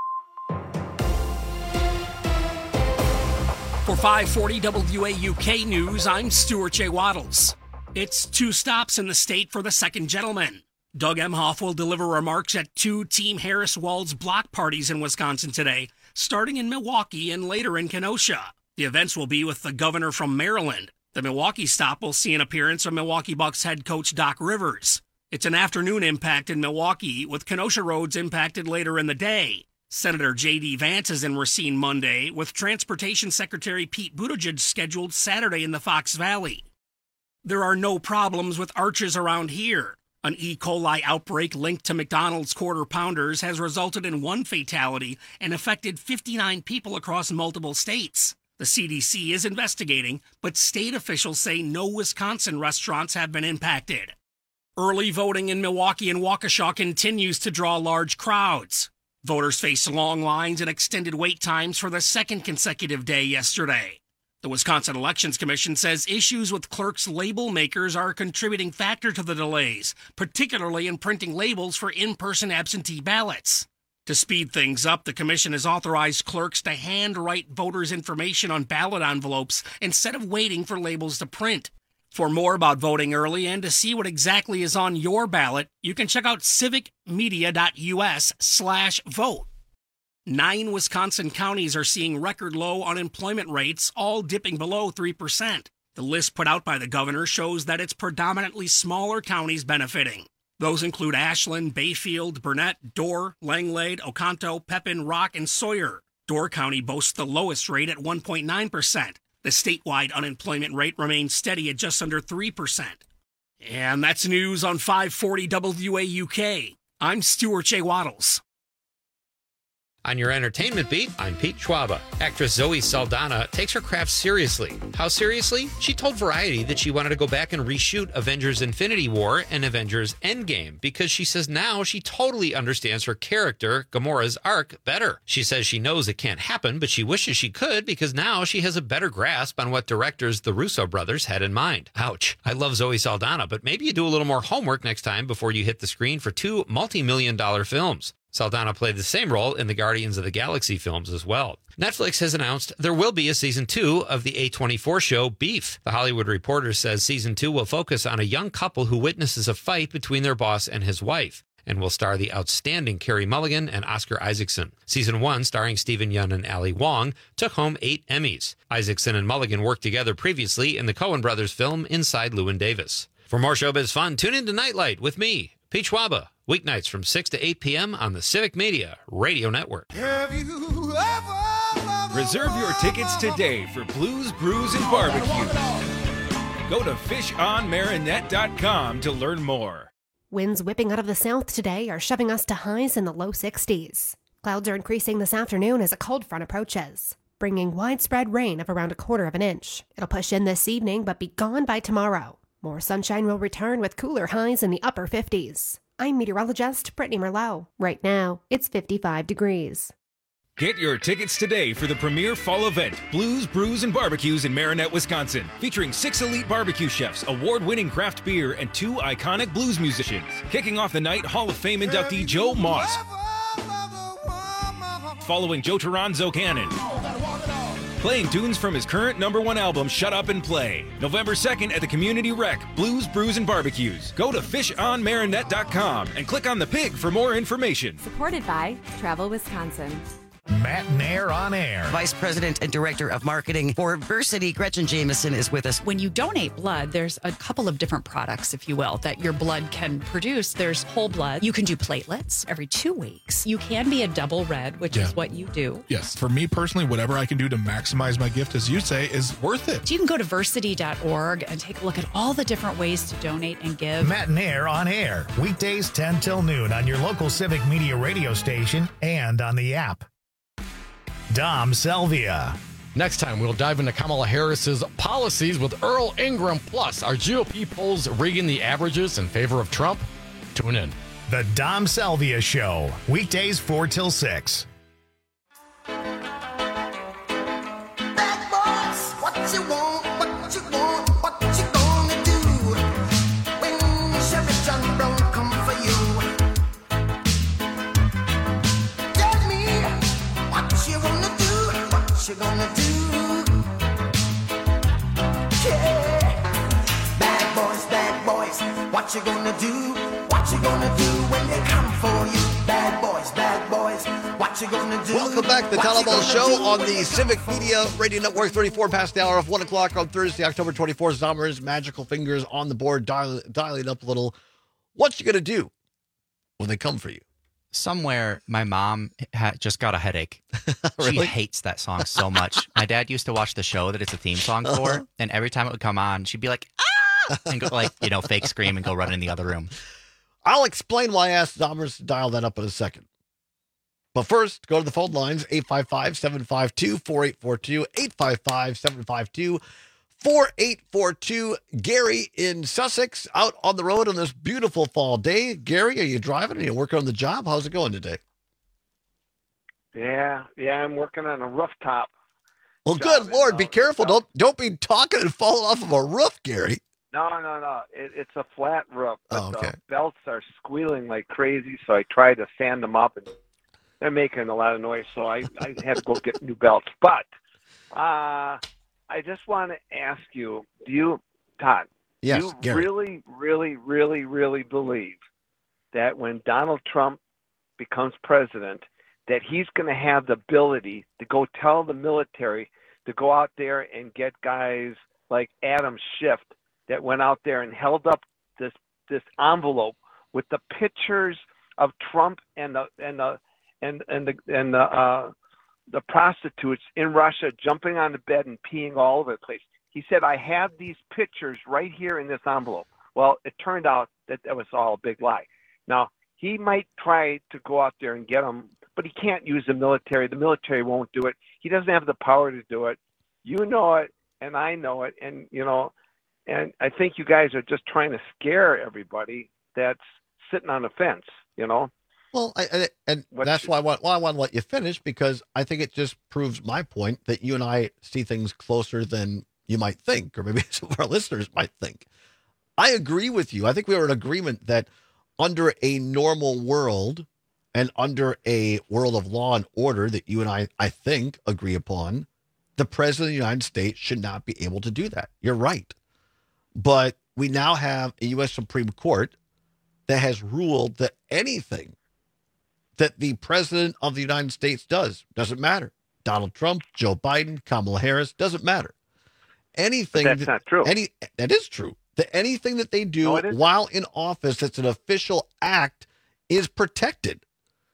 For five forty W A U K News, I'm Stuart J. Waddles. It's two stops in the state for the second gentleman. Doug Emhoff will deliver remarks at two Team Harris-Walz block parties in Wisconsin today, starting in Milwaukee and later in Kenosha. The events will be with the governor from Maryland. The Milwaukee stop will see an appearance from Milwaukee Bucks head coach Doc Rivers. It's an afternoon impact in Milwaukee, with Kenosha roads impacted later in the day. Senator J D. Vance is in Racine Monday, with Transportation Secretary Pete Buttigieg scheduled Saturday in the Fox Valley. There are no problems with arches around here. An E. coli outbreak linked to McDonald's Quarter Pounders has resulted in one fatality and affected fifty-nine people across multiple states. The C D C is investigating, but state officials say no Wisconsin restaurants have been impacted. Early voting in Milwaukee and Waukesha continues to draw large crowds. Voters faced long lines and extended wait times for the second consecutive day yesterday. The Wisconsin Elections Commission says issues with clerks' label makers are a contributing factor to the delays, particularly in printing labels for in-person absentee ballots. To speed things up, the commission has authorized clerks to handwrite voters' information on ballot envelopes instead of waiting for labels to print. For more about voting early and to see what exactly is on your ballot, you can check out civic media dot U S slash vote. Nine Wisconsin counties are seeing record low unemployment rates, all dipping below three percent. The list put out by the governor shows that it's predominantly smaller counties benefiting. Those include Ashland, Bayfield, Burnett, Dorr, Langlade, Oconto, Pepin, Rock, and Sawyer. Dorr County boasts the lowest rate at one point nine percent. The statewide unemployment rate remains steady at just under three percent. And that's news on five forty W A U K. I'm Stuart J. Waddles. On your entertainment beat, I'm Pete Schwaba. Actress Zoe Saldana takes her craft seriously. How seriously? She told Variety that she wanted to go back and reshoot Avengers Infinity War and Avengers Endgame because she says now she totally understands her character, Gamora's arc, better. She says she knows it can't happen, but she wishes she could because now she has a better grasp on what directors the Russo brothers had in mind. Ouch. I love Zoe Saldana, but maybe you do a little more homework next time before you hit the screen for two multi-million dollar films. Saldana played the same role in the Guardians of the Galaxy films as well. Netflix has announced there will be a season two of the A twenty-four show Beef. The Hollywood Reporter says season two will focus on a young couple who witnesses a fight between their boss and his wife, and will star the outstanding Carey Mulligan and Oscar Isaacson. Season one, starring Stephen Yeun and Ali Wong, took home eight Emmys. Isaacson and Mulligan worked together previously in the Coen brothers film Inside Llewyn Davis. For more showbiz fun, tune in to Nightlight with me, Pete Schwaba, weeknights from six to eight p.m. on the Civic Media Radio Network. Have you ever Reserve your tickets today for Blues, Brews, and Barbecue. Go to fish on marinette dot com to learn more. Winds whipping out of the south today are shoving us to highs in the low sixties. Clouds are increasing this afternoon as a cold front approaches, bringing widespread rain of around a quarter of an inch. It'll push in this evening but be gone by tomorrow. More sunshine will return with cooler highs in the upper fifties. I'm meteorologist Brittany Merlot. Right now, it's fifty-five degrees. Get your tickets today for the premier fall event, Blues, Brews, and Barbecues in Marinette, Wisconsin, featuring six elite barbecue chefs, award-winning craft beer, and two iconic blues musicians. Kicking off the night, Hall of Fame inductee Joe Moss, following Joe Toronzo Cannon, playing tunes from his current number one album, Shut Up and Play. November second at the Community Rec, Blues, Brews, and Barbecues. Go to fish on marinette dot com and click on the pig for more information. Supported by Travel Wisconsin. Matt Nair on air. Vice President and Director of Marketing for Versity, Gretchen Jameson, is with us. When you donate blood, there's a couple of different products, if you will, that your blood can produce. There's whole blood. You can do platelets every two weeks. You can be a double red, which Yeah. is what you do. Yes. For me personally, whatever I can do to maximize my gift, as you say, is worth it. So you can go to versity dot org and take a look at all the different ways to donate and give. Matt Nair on air. Weekdays ten till noon on your local Civic Media radio station and on the app. Dom Selvia. Next time, we'll dive into Kamala Harris's policies with Earl Ingram. Plus, are G O P polls rigging the averages in favor of Trump? Tune in. The Dom Selvia Show. Weekdays four till six. What you want, what you want, what you gonna do when Sheriff John Brown come for you? Tell me what you wanna do, what you gonna do? Yeah, bad boys, bad boys, what you gonna do? What you gonna do when they come for you? Bad boys, bad boys, what you gonna do? Welcome back to the What you Town Hall gonna Show do? on the Civic Media Radio Network, thirty-four past the hour of one o'clock on Thursday, October twenty-fourth. Zomer's magical fingers on the board, dial, dialing up a little. What you going to do when they come for you? Somewhere, my mom ha- just got a headache. Really? She hates that song so much. My dad used to watch the show that it's a theme song for, Uh-huh. and every time it would come on, she'd be like, ah! And go, like, you know, fake scream and go run in the other room. I'll explain why I asked Zomers to dial that up in a second. But first, go to the phone lines, eight five five, seven five two, four eight four two, eight five five, seven five two, four eight four two. Gary in Sussex, out on the road on this beautiful fall day. Gary, are you driving? Are you working on the job? How's it going today? Yeah, yeah, I'm working on a rooftop. Well, good Lord, be careful. Don't don't be talking and falling off of a roof, Gary. No, no, no. It, it's a flat roof. But Oh, okay. The belts are squealing like crazy, so I tried to sand them up, and they're making a lot of noise, so I, I had to go get new belts. But uh, I just want to ask you, do you, Todd, Yes, do you Gary. really, really, really, really believe that when Donald Trump becomes president, that he's going to have the ability to go tell the military to go out there and get guys like Adam Schiff that went out there and held up this this envelope with the pictures of Trump and the and the and and the and the uh, the prostitutes in Russia jumping on the bed and peeing all over the place. He said, "I have these pictures right here in this envelope." Well, it turned out that that was all a big lie. Now he might try to go out there and get them, but he can't use the military. The military won't do it. He doesn't have the power to do it. You know it, and I know it, and you know. And I think you guys are just trying to scare everybody that's sitting on the fence, you know? Well, I, I, and that's why I want, well, I want to let you finish, because I think it just proves my point that you and I see things closer than you might think, or maybe some of our listeners might think. I agree with you. I think we are in agreement that under a normal world and under a world of law and order that you and I, I think, agree upon, the president of the United States should not be able to do that. You're right. But we now have a U S Supreme Court that has ruled that anything that the president of the United States does, doesn't matter. Donald Trump, Joe Biden, Kamala Harris, doesn't matter. Anything But that's that, not true. Any that is true. That anything that they do No, it isn't. while in office that's an official act is protected.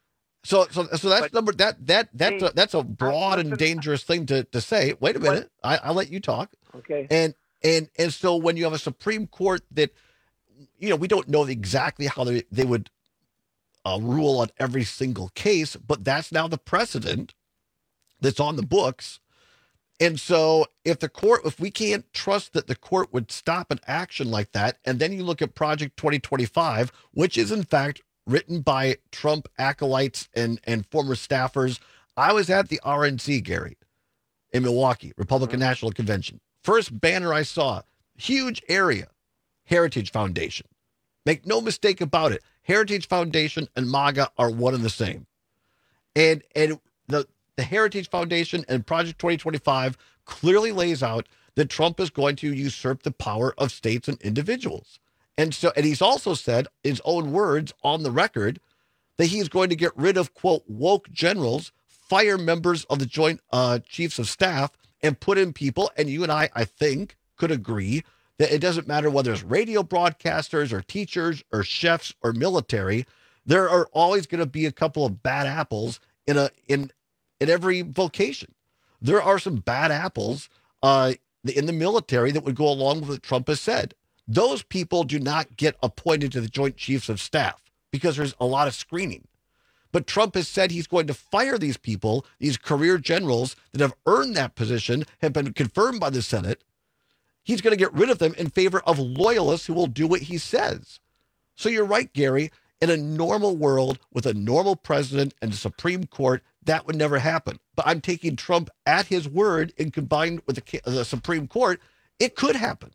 So so so that's number that that that's a, that's a broad and dangerous thing to to say. Wait a minute. I, I'll let you talk. Okay. And and and so when you have a Supreme Court that, you know, we don't know exactly how they, they would uh, rule on every single case, but that's now the precedent that's on the books. And so if the court, if we can't trust that the court would stop an action like that, and then you look at Project twenty twenty-five, which is in fact written by Trump acolytes and, and former staffers. I was at the R N C, Gary, in Milwaukee, Republican National Convention. First banner I saw, huge area, Heritage Foundation. Make no mistake about it. Heritage Foundation and MAGA are one and the same. And and the, the Heritage Foundation and Project twenty twenty-five clearly lays out that Trump is going to usurp the power of states and individuals. And so, and he's also said, his own words on the record, that he's going to get rid of, quote, woke generals, fire members of the Joint uh, Chiefs of Staff and put in people. And you and I, I think, could agree that it doesn't matter whether it's radio broadcasters or teachers or chefs or military. There are always going to be a couple of bad apples in a in in every vocation. There are some bad apples uh, in the military that would go along with what Trump has said. Those people do not get appointed to the Joint Chiefs of Staff because there's a lot of screening. But Trump has said he's going to fire these people, these career generals that have earned that position, have been confirmed by the Senate. He's going to get rid of them in favor of loyalists who will do what he says. So you're right, Gary. In a normal world with a normal president and the Supreme Court, that would never happen. But I'm taking Trump at his word and combined with the, the Supreme Court, it could happen.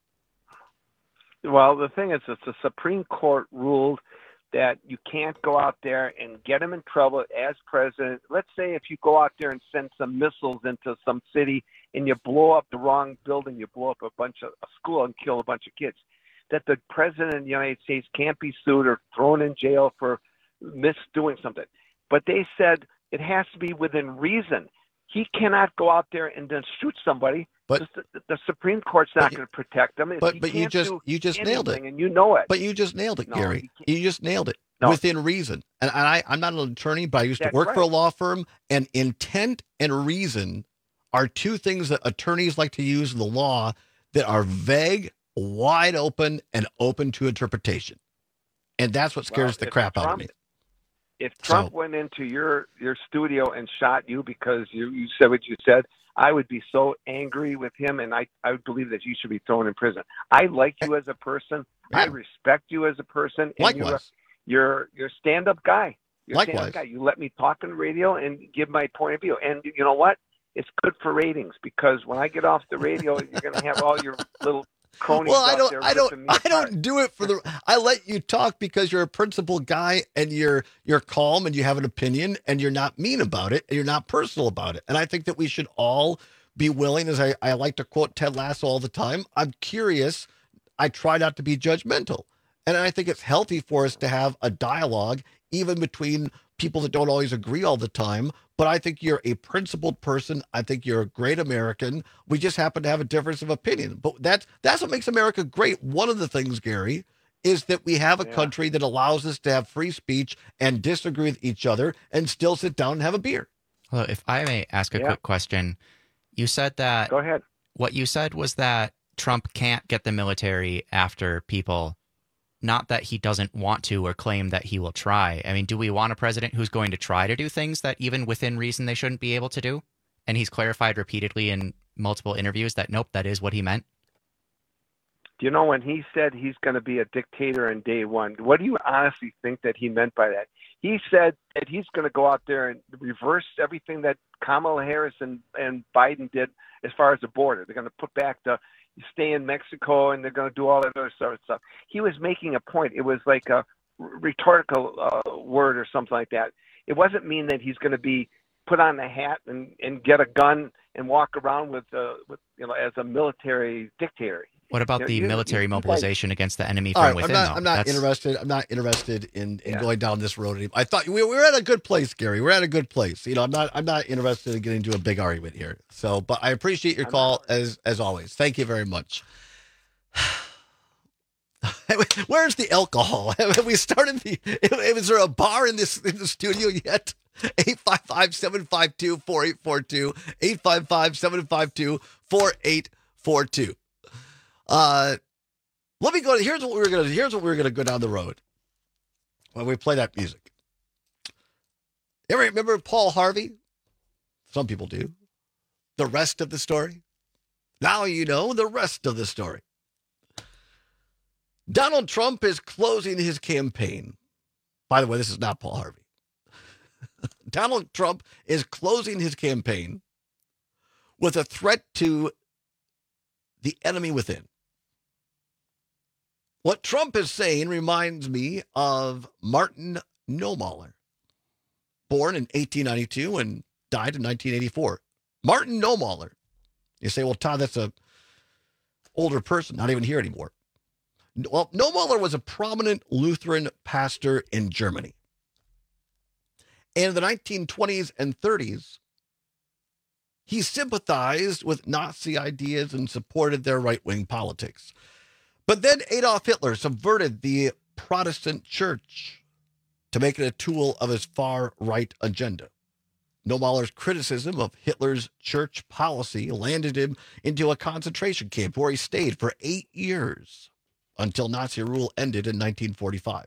Well, the thing is, it's the Supreme Court ruled that you can't go out there and get him in trouble as president. Let's say if you go out there and send some missiles into some city and you blow up the wrong building, you blow up a bunch of a school and kill a bunch of kids, that the president of the United States can't be sued or thrown in jail for misdoing something. But they said it has to be within reason. He cannot go out there and then shoot somebody. But the, the Supreme Court's not going to protect him. But he but you can't just do you just nailed it, and you know it. But you just nailed it, No, Gary. he You just nailed it No. within reason. And, and I I'm not an attorney, but I used to That's work for a right. law firm. And intent and reason are two things that attorneys like to use in the law that are vague, wide open, and open to interpretation. And that's what scares Well, the if crap out of Trump- me. If Trump So- went into your, your studio and shot you because you, you said what you said, I would be so angry with him, and I, I would believe that you should be thrown in prison. I like you as a person. I Yeah. respect you as a person. And Likewise. You're, you're, you're a stand-up guy. You're a stand-up Likewise. guy. You let me talk on the radio and give my point of view. And you know what? It's good for ratings because when I get off the radio, you're going to have all your little cronies Well, I out don't, there I ripping don't, me I apart. don't do it for the. I let you talk because you're a principled guy and you're you're calm and you have an opinion and you're not mean about it and you're not personal about it. And I think that we should all be willing, as I, I like to quote Ted Lasso all the time. I'm curious. I try not to be judgmental, and I think it's healthy for us to have a dialogue, even between people that don't always agree all the time. But I think you're a principled person. I think you're a great American. We just happen to have a difference of opinion. But that's that's what makes America great. One of the things, Gary, is that we have a Yeah. country that allows us to have free speech and disagree with each other and still sit down and have a beer. Well, if I may ask a Yeah. quick question, you said that. Go ahead. What you said was that Trump can't get the military after people. Not that he doesn't want to or claim that he will try. I mean, do we want a president who's going to try to do things that even within reason they shouldn't be able to do? And he's clarified repeatedly in multiple interviews that, nope, that is what he meant. Do you know when he said he's going to be a dictator on day one, what do you honestly think that he meant by that? He said that he's going to go out there and reverse everything that Kamala Harris and, and Biden did as far as the border. They're going to put back the stay in Mexico and they're going to do all that other sort of stuff. He was making a point. It was like a rhetorical uh, word or something like that. It wasn't mean that he's going to be put on the hat and, and get a gun and walk around with, uh, with you know, as a military dictator. What about You know, the you- military you- you mobilization against the enemy All from right, within? I'm not, though? I'm not That's- interested. I'm not interested in, in Yeah. going down this road anymore. I thought we, we were at a good place, Gary. We're at a good place. You know, I'm not I'm not interested in getting into a big argument here. So, but I appreciate your I'm call as as always. Thank you very much. Where's the alcohol? Have we started the? Is there a bar in this in the studio yet? eight five five, seven five two, four eight four two. eight five five, seven five two, four eight four two. Uh, let me go. Here's what we were gonna. Here's what we were gonna go down the road when we play that music. Ever remember Paul Harvey? Some people do. The rest of the story. Now you know the rest of the story. Donald Trump is closing his campaign. By the way, this is not Paul Harvey. Donald Trump is closing his campaign with a threat to the enemy within. What Trump is saying reminds me of Martin Noemöller, born in eighteen ninety-two and died in nineteen eighty-four. Martin Noemöller. You say, well, Todd, that's a older person, not even here anymore. Well, Noemöller was a prominent Lutheran pastor in Germany. And in the nineteen twenties and thirties, He sympathized with Nazi ideas and supported their right-wing politics. But then Adolf Hitler subverted the Protestant church to make it a tool of his far-right agenda. Nomaller's criticism of Hitler's church policy landed him into a concentration camp where he stayed for eight years until Nazi rule ended in nineteen forty-five.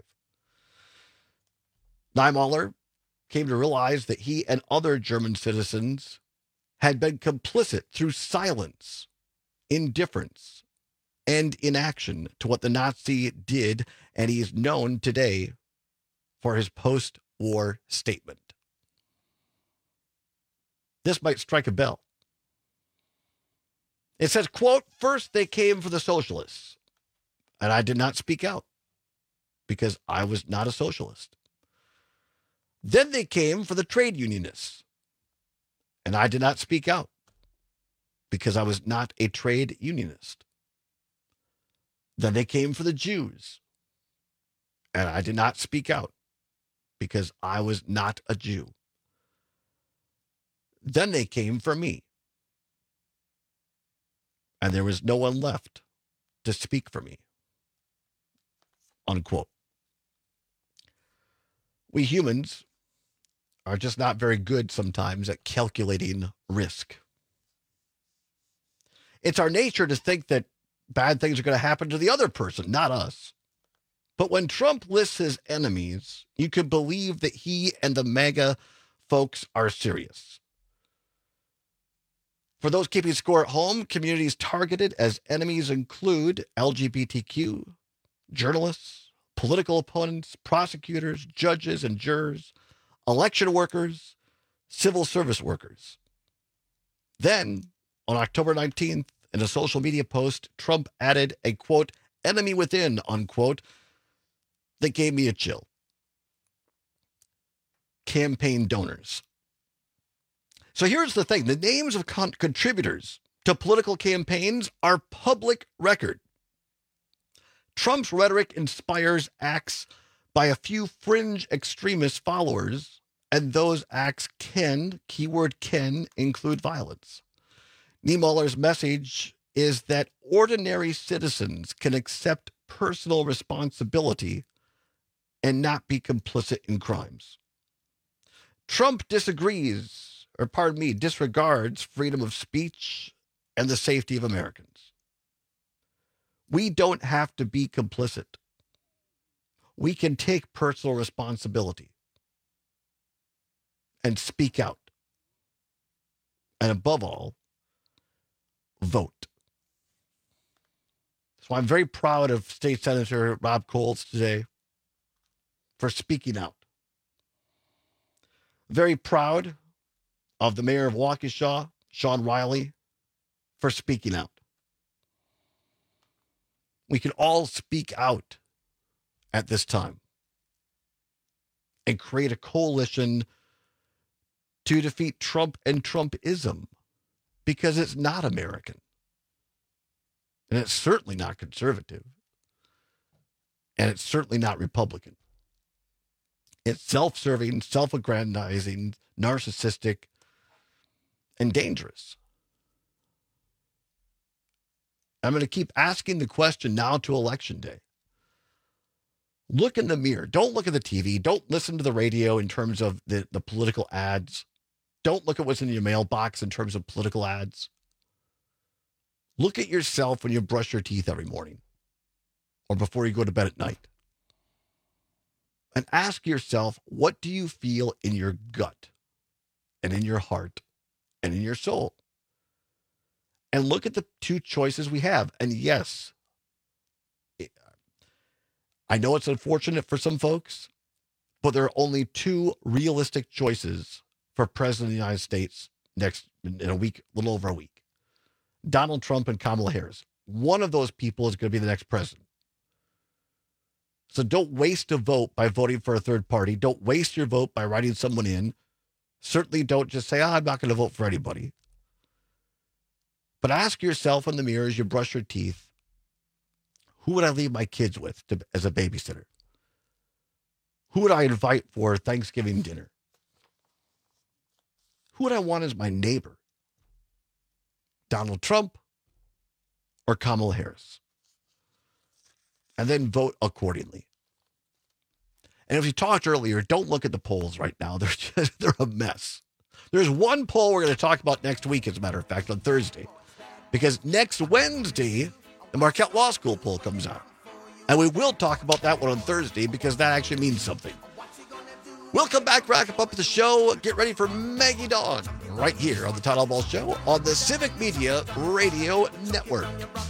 Niemöller came to realize that he and other German citizens had been complicit through silence, indifference, and inaction to what the Nazi did, and he is known today for his post-war statement. This might strike a bell. It says, quote, "First they came for the socialists, and I did not speak out because I was not a socialist. Then they came for the trade unionists, and I did not speak out because I was not a trade unionist. Then they came for the Jews, and I did not speak out because I was not a Jew. Then they came for me, and there was no one left to speak for me." Unquote. We humans are just not very good sometimes at calculating risk. It's our nature to think that bad things are going to happen to the other person, not us. But when Trump lists his enemies, you can believe that he and the MAGA folks are serious. For those keeping score at home, communities targeted as enemies include L G B T Q, journalists, political opponents, prosecutors, judges and jurors, election workers, civil service workers. Then, on October nineteenth, in a social media post, Trump added a, quote, "enemy within," unquote, that gave me a chill. Campaign donors. So here's the thing. The names of con- contributors to political campaigns are public record. Trump's rhetoric inspires acts by a few fringe extremist followers, and those acts can, keyword can, include violence. Niemöller's message is that ordinary citizens can accept personal responsibility and not be complicit in crimes. Trump disagrees, or pardon me, disregards freedom of speech and the safety of Americans. We don't have to be complicit. We can take personal responsibility and speak out. And above all, vote. So I'm very proud of State Senator Rob Coles today for speaking out. Very proud of the mayor of Waukesha, Sean Riley, for speaking out. We can all speak out at this time and create a coalition to defeat Trump and Trumpism, because it's not American. And it's certainly not conservative. And it's certainly not Republican. It's self-serving, self-aggrandizing, narcissistic, and dangerous. I'm going to keep asking the question now to Election Day. Look in the mirror. Don't look at the T V. Don't listen to the radio in terms of the, the political ads. Don't look at what's in your mailbox in terms of political ads. Look at yourself when you brush your teeth every morning or before you go to bed at night. And ask yourself, what do you feel in your gut and in your heart and in your soul? And look at the two choices we have. And yes, I know it's unfortunate for some folks, but there are only two realistic choices for President of the United States next in a week, a little over a week. Donald Trump and Kamala Harris. One of those people is going to be the next president. So don't waste a vote by voting for a third party. Don't waste your vote by writing someone in. Certainly don't just say, oh, I'm not going to vote for anybody. But ask yourself in the mirror as you brush your teeth, who would I leave my kids with to, as a babysitter? Who would I invite for Thanksgiving dinner? Who would I want as my neighbor? Donald Trump or Kamala Harris. And then vote accordingly. And if we talked earlier, don't look at the polls right now. They're just, they're a mess. There's one poll we're going to talk about next week, as a matter of fact, on Thursday. Because next Wednesday, the Marquette Law School poll comes out. And we will talk about that one on Thursday because that actually means something. We'll come back, wrap up the show. Get ready for Maggie Dawn right here on the Todd Ball Show on the Civic Media Radio Network.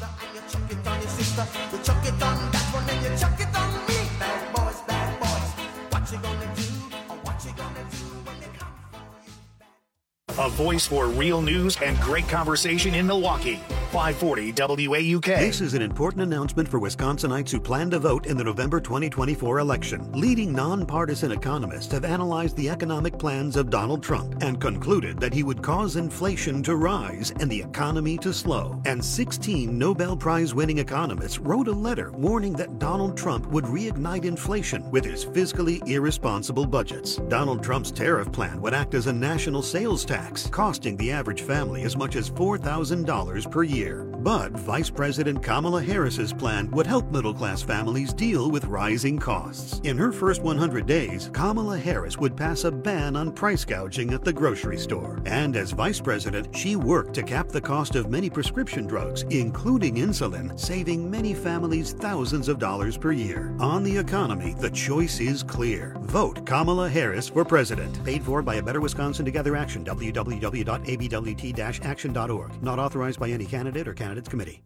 A voice for real news and great conversation in Milwaukee. five forty W A U K. This is an important announcement for Wisconsinites who plan to vote in the November twenty twenty-four election. Leading nonpartisan economists have analyzed the economic plans of Donald Trump and concluded that he would cause inflation to rise and the economy to slow. And sixteen Nobel Prize-winning economists wrote a letter warning that Donald Trump would reignite inflation with his fiscally irresponsible budgets. Donald Trump's tariff plan would act as a national sales tax, costing the average family as much as four thousand dollars per year. But Vice President Kamala Harris's plan would help middle-class families deal with rising costs. In her first one hundred days, Kamala Harris would pass a ban on price gouging at the grocery store. And as Vice President, she worked to cap the cost of many prescription drugs, including insulin, saving many families thousands of dollars per year. On the economy, the choice is clear. Vote Kamala Harris for president. Paid for by A Better Wisconsin Together Action. w w w dot a b w t dash action dot org. Not authorized by any candidate or candidates committee.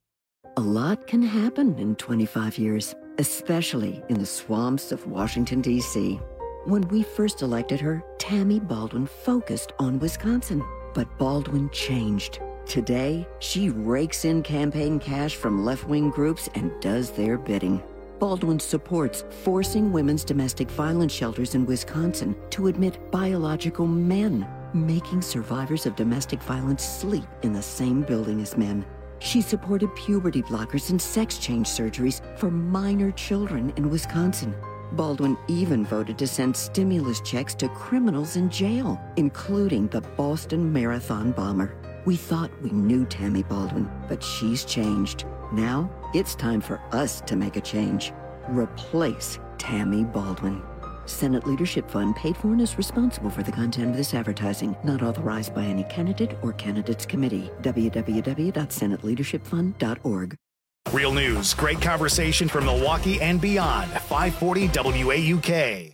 A lot can happen in twenty-five years, especially in the swamps of Washington, D C When we first elected her, Tammy Baldwin focused on Wisconsin. But Baldwin changed. Today, she rakes in campaign cash from left-wing groups and does their bidding. Baldwin supports forcing women's domestic violence shelters in Wisconsin to admit biological men, making survivors of domestic violence sleep in the same building as men. She supported puberty blockers and sex change surgeries for minor children in Wisconsin. Baldwin even voted to send stimulus checks to criminals in jail, including the Boston Marathon bomber. We thought we knew Tammy Baldwin, but she's changed. Now, it's time for us to make a change. Replace Tammy Baldwin. Senate Leadership Fund paid for and is responsible for the content of this advertising. Not authorized by any candidate or candidates committee. w w w dot senate leadership fund dot org. Real news, great conversation from Milwaukee and beyond. five forty W A U K.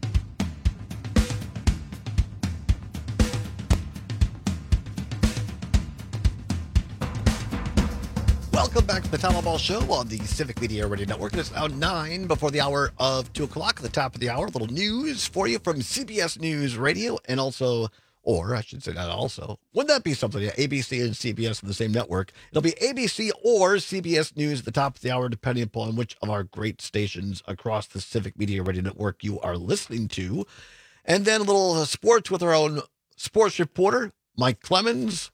Welcome back to the Tom Ball Show on the Civic Media Radio Network. It's now nine before the hour of two o'clock. At the top of the hour, a little news for you from C B S News Radio and also, or I should say not also. Wouldn't that be something? Yeah, A B C and C B S on the same network. It'll be A B C or C B S News at the top of the hour, depending upon which of our great stations across the Civic Media Radio Network you are listening to. And then a little uh, sports with our own sports reporter, Mike Clemens.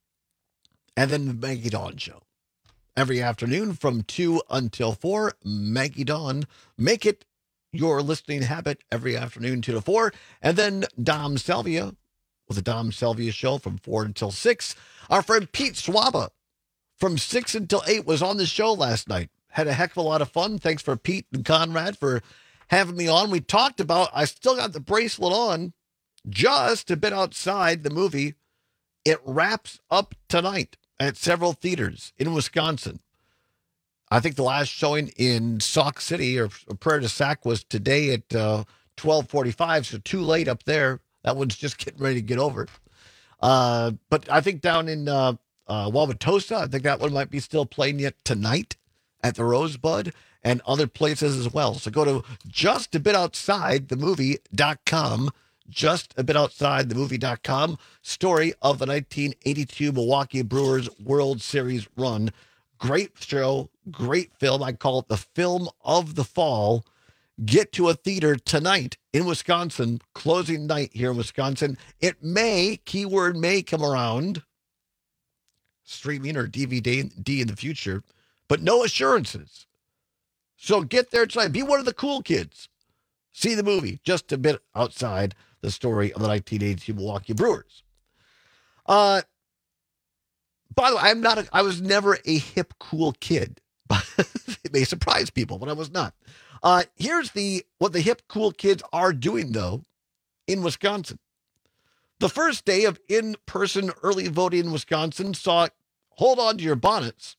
And then the Maggie Dawn Show. Every afternoon from two until four, Maggie Dawn. Make it your listening habit every afternoon, two to four. And then Dom Salvia with the Dom Salvia Show from four until six. Our friend Pete Schwaba from six until eight was on the show last night. Had a heck of a lot of fun. Thanks for Pete and Conrad for having me on. We talked about, I still got the bracelet on, just a bit outside the movie. It wraps up tonight at several theaters in Wisconsin. I think the last showing in Sauk City or Prairie du Sac was today at uh, twelve forty-five, so too late up there. That one's just getting ready to get over. Uh, but I think down in uh, uh, Wauwatosa, I think that one might be still playing yet tonight at the Rosebud and other places as well. So go to just a bit outside the movie dot com. Just a bit outside the movie dot com. Story of the nineteen eighty-two Milwaukee Brewers World Series run. Great show, great film. I call it the film of the fall. Get to a theater tonight in Wisconsin, closing night here in Wisconsin. It may, keyword may, come around, streaming or D V D in the future, but no assurances. So get there tonight. Be one of the cool kids. See the movie just a bit outside the story of the nineteen eighty-two Milwaukee Brewers. Uh, by the way, I'm not. A, I was never a hip, cool kid. It may surprise people, but I was not. Uh, here's the what the hip, cool kids are doing, though, in Wisconsin. The first day of in-person early voting in Wisconsin saw, hold on to your bonnets.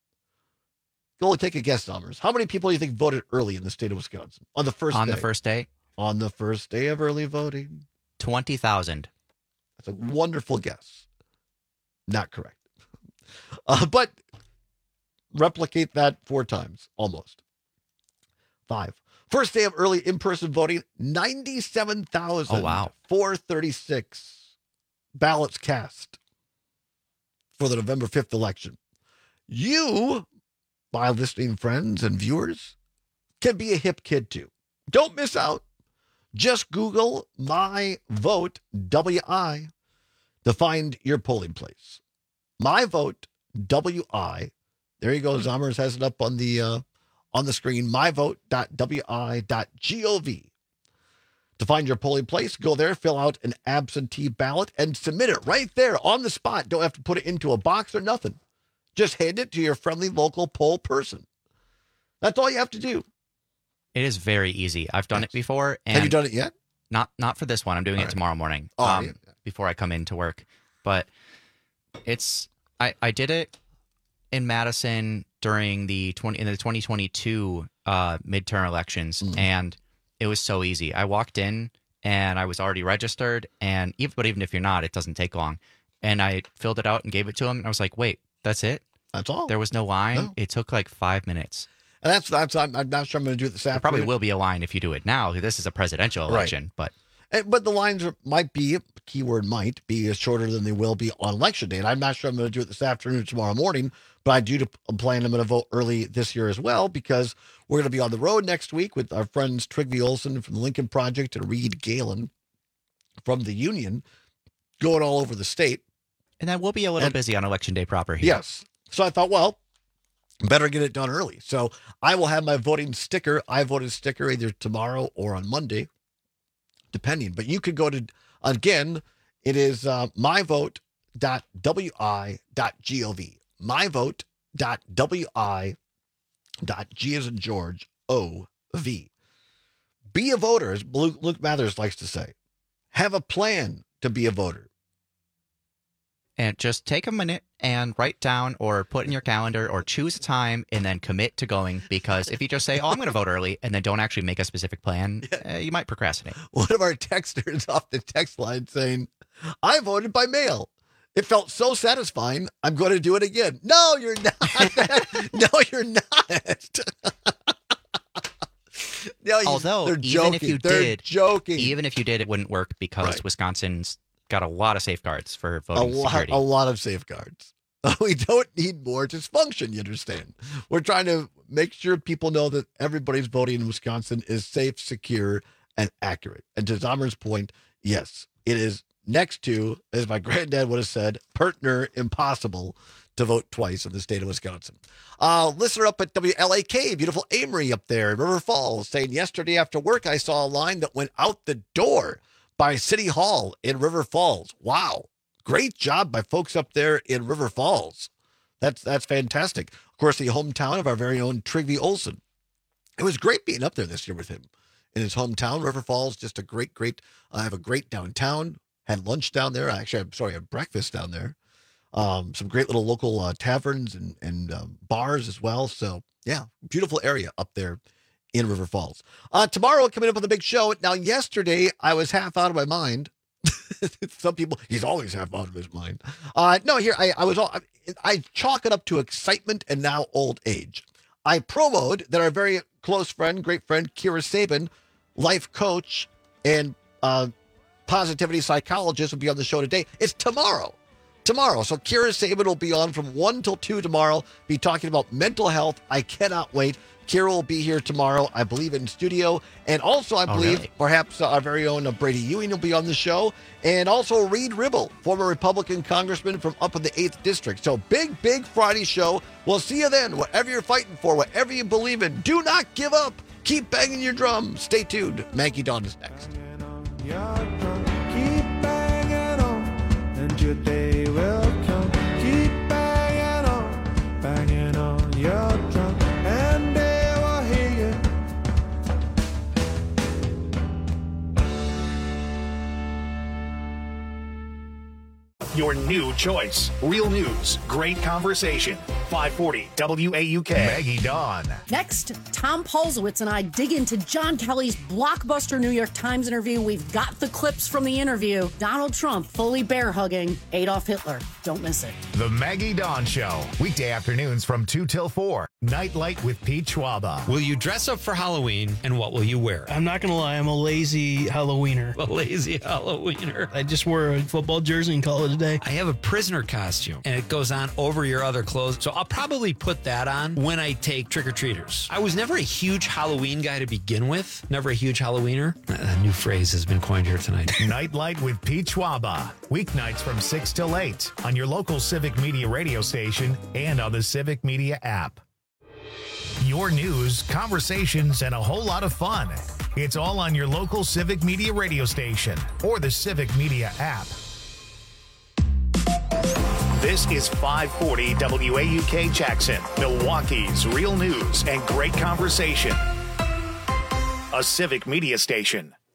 Go and take a guess, Summers. How many people do you think voted early in the state of Wisconsin on the first on day? the first day? On the first day of early voting? twenty thousand. That's a wonderful guess. Not correct. Uh, but replicate that four times, almost. Five. First day of early in-person voting, ninety-seven thousand Oh, wow. four hundred thirty-six ballots cast for the November fifth election. You, my listening friends and viewers, can be a hip kid too. Don't miss out. Just Google My Vote, W I, to find your polling place. My Vote, W I. There you go. Zommers has it up on the uh, on the screen. my vote dot w i dot gov. To find your polling place, go there, fill out an absentee ballot, and submit it right there on the spot. Don't have to put it into a box or nothing. Just hand it to your friendly local poll person. That's all you have to do. It is very easy. I've done it before. And Have you done it yet? Not not for this one. I'm doing All it right. tomorrow morning. Oh, um, yeah. Before I come into work. But it's I, I did it in Madison during the twenty in the twenty twenty-two uh, midterm elections, Mm. and it was so easy. I walked in and I was already registered, and even but even if you're not, it doesn't take long. And I filled it out and gave it to him. And I was like, "Wait, that's it? That's all? There was no line. No. It took like five minutes." And that's that's I'm, I'm not sure I'm going to do it this There afternoon. probably will be a line if you do it now. This is a presidential Right. election, but And, but the lines are, might be, keyword might, be shorter than they will be on election day. And I'm not sure I'm going to do it this afternoon or tomorrow morning, but I do plan I'm going to vote early this year as well, because we're going to be on the road next week with our friends Trigby Olson from the Lincoln Project and Reed Galen from the Union, going all over the state. and then we'll be a little And- busy on election day proper here. Yes. So I thought, well, better get it done early. So I will have my voting sticker, I voted sticker, either tomorrow or on Monday, depending. But you could go to, again, it is uh, my vote dot w i dot gov. my vote dot w i dot g as in George, O V. Be a voter, as Luke, Luke Mathers likes to say. Have a plan to be a voter. And just take a minute and write down or put in your calendar or choose a time and then commit to going. Because if you just say, oh, I'm going to vote early and then don't actually make a specific plan, uh, you might procrastinate. One of our texters off the text line saying, I voted by mail. It felt so satisfying. I'm going to do it again. No, you're not. No, you're not. No, he's- Although, they're even joking. if you They're did, joking. even if you did, it wouldn't work because Right. Wisconsin's got a lot of safeguards for a voting lot, security. a lot of safeguards. We don't need more dysfunction, you understand? We're trying to make sure people know that everybody's voting in Wisconsin is safe, secure, and accurate. And to Zommer's point, yes, it is next to, as my granddad would have said, partner impossible to vote twice in the state of Wisconsin. Uh, listener up at W L A K, beautiful Amory up there in River Falls, saying yesterday after work, I saw a line that went out the door by City Hall in River Falls. Wow. Great job by folks up there in River Falls. That's that's fantastic. Of course, the hometown of our very own Trigby Olson. It was great being up there this year with him in his hometown, River Falls. Just a great, great, I have a great downtown. Had lunch down there. Actually, I'm sorry, I had breakfast down there. Um, some great little local uh, taverns and, and um, bars as well. So, yeah, beautiful area up there in River Falls. Uh, tomorrow, coming up on the big show. Now, yesterday, I was half out of my mind. Some people, he's always half out of his mind. Uh, no, here, I, I was all, I, I chalk it up to excitement and now old age. I promoted that our very close friend, great friend, Kira Sabin, life coach and uh, positivity psychologist, will be on the show today. It's tomorrow. Tomorrow. So Kira Sabin will be on from one till two tomorrow, be talking about mental health. I cannot wait. Kira will be here tomorrow, I believe, in studio. And also, I Oh, believe, really? perhaps uh, our very own uh, Brady Ewing will be on the show. And also Reed Ribble, former Republican congressman from up in the eighth District. So big, big Friday show. We'll see you then. Whatever you're fighting for, whatever you believe in, do not give up. Keep banging your drum. Stay tuned. Mankey Dawn is next. Keep banging on, and your day will come. Keep banging. your new choice. Real news, great conversation. five forty W A U K. Maggie Dawn. Next, Tom Paulsowitz and I dig into John Kelly's blockbuster New York Times interview. We've got the clips from the interview. Donald Trump fully bear hugging Adolf Hitler. Don't miss it. The Maggie Dawn Show. Weekday afternoons from two till four. Nightlight with Pete Schwaba. Will you dress up for Halloween, and what will you wear? I'm not going to lie. I'm a lazy Halloweener. A lazy Halloweener. I just wore a football jersey and call it a day. I have a prisoner costume, and it goes on over your other clothes. So I'll probably put that on when I take trick-or-treaters. I was never a huge Halloween guy to begin with. Never a huge Halloweener. A new phrase has been coined here tonight. Nightlight with Pete Schwaba. Weeknights from six till eight on your local Civic Media radio station and on the Civic Media app. Your news, conversations, and a whole lot of fun. It's all on your local Civic Media radio station or the Civic Media app. This is five forty W A U K Jackson, Milwaukee's real news and great conversation. A Civic Media station.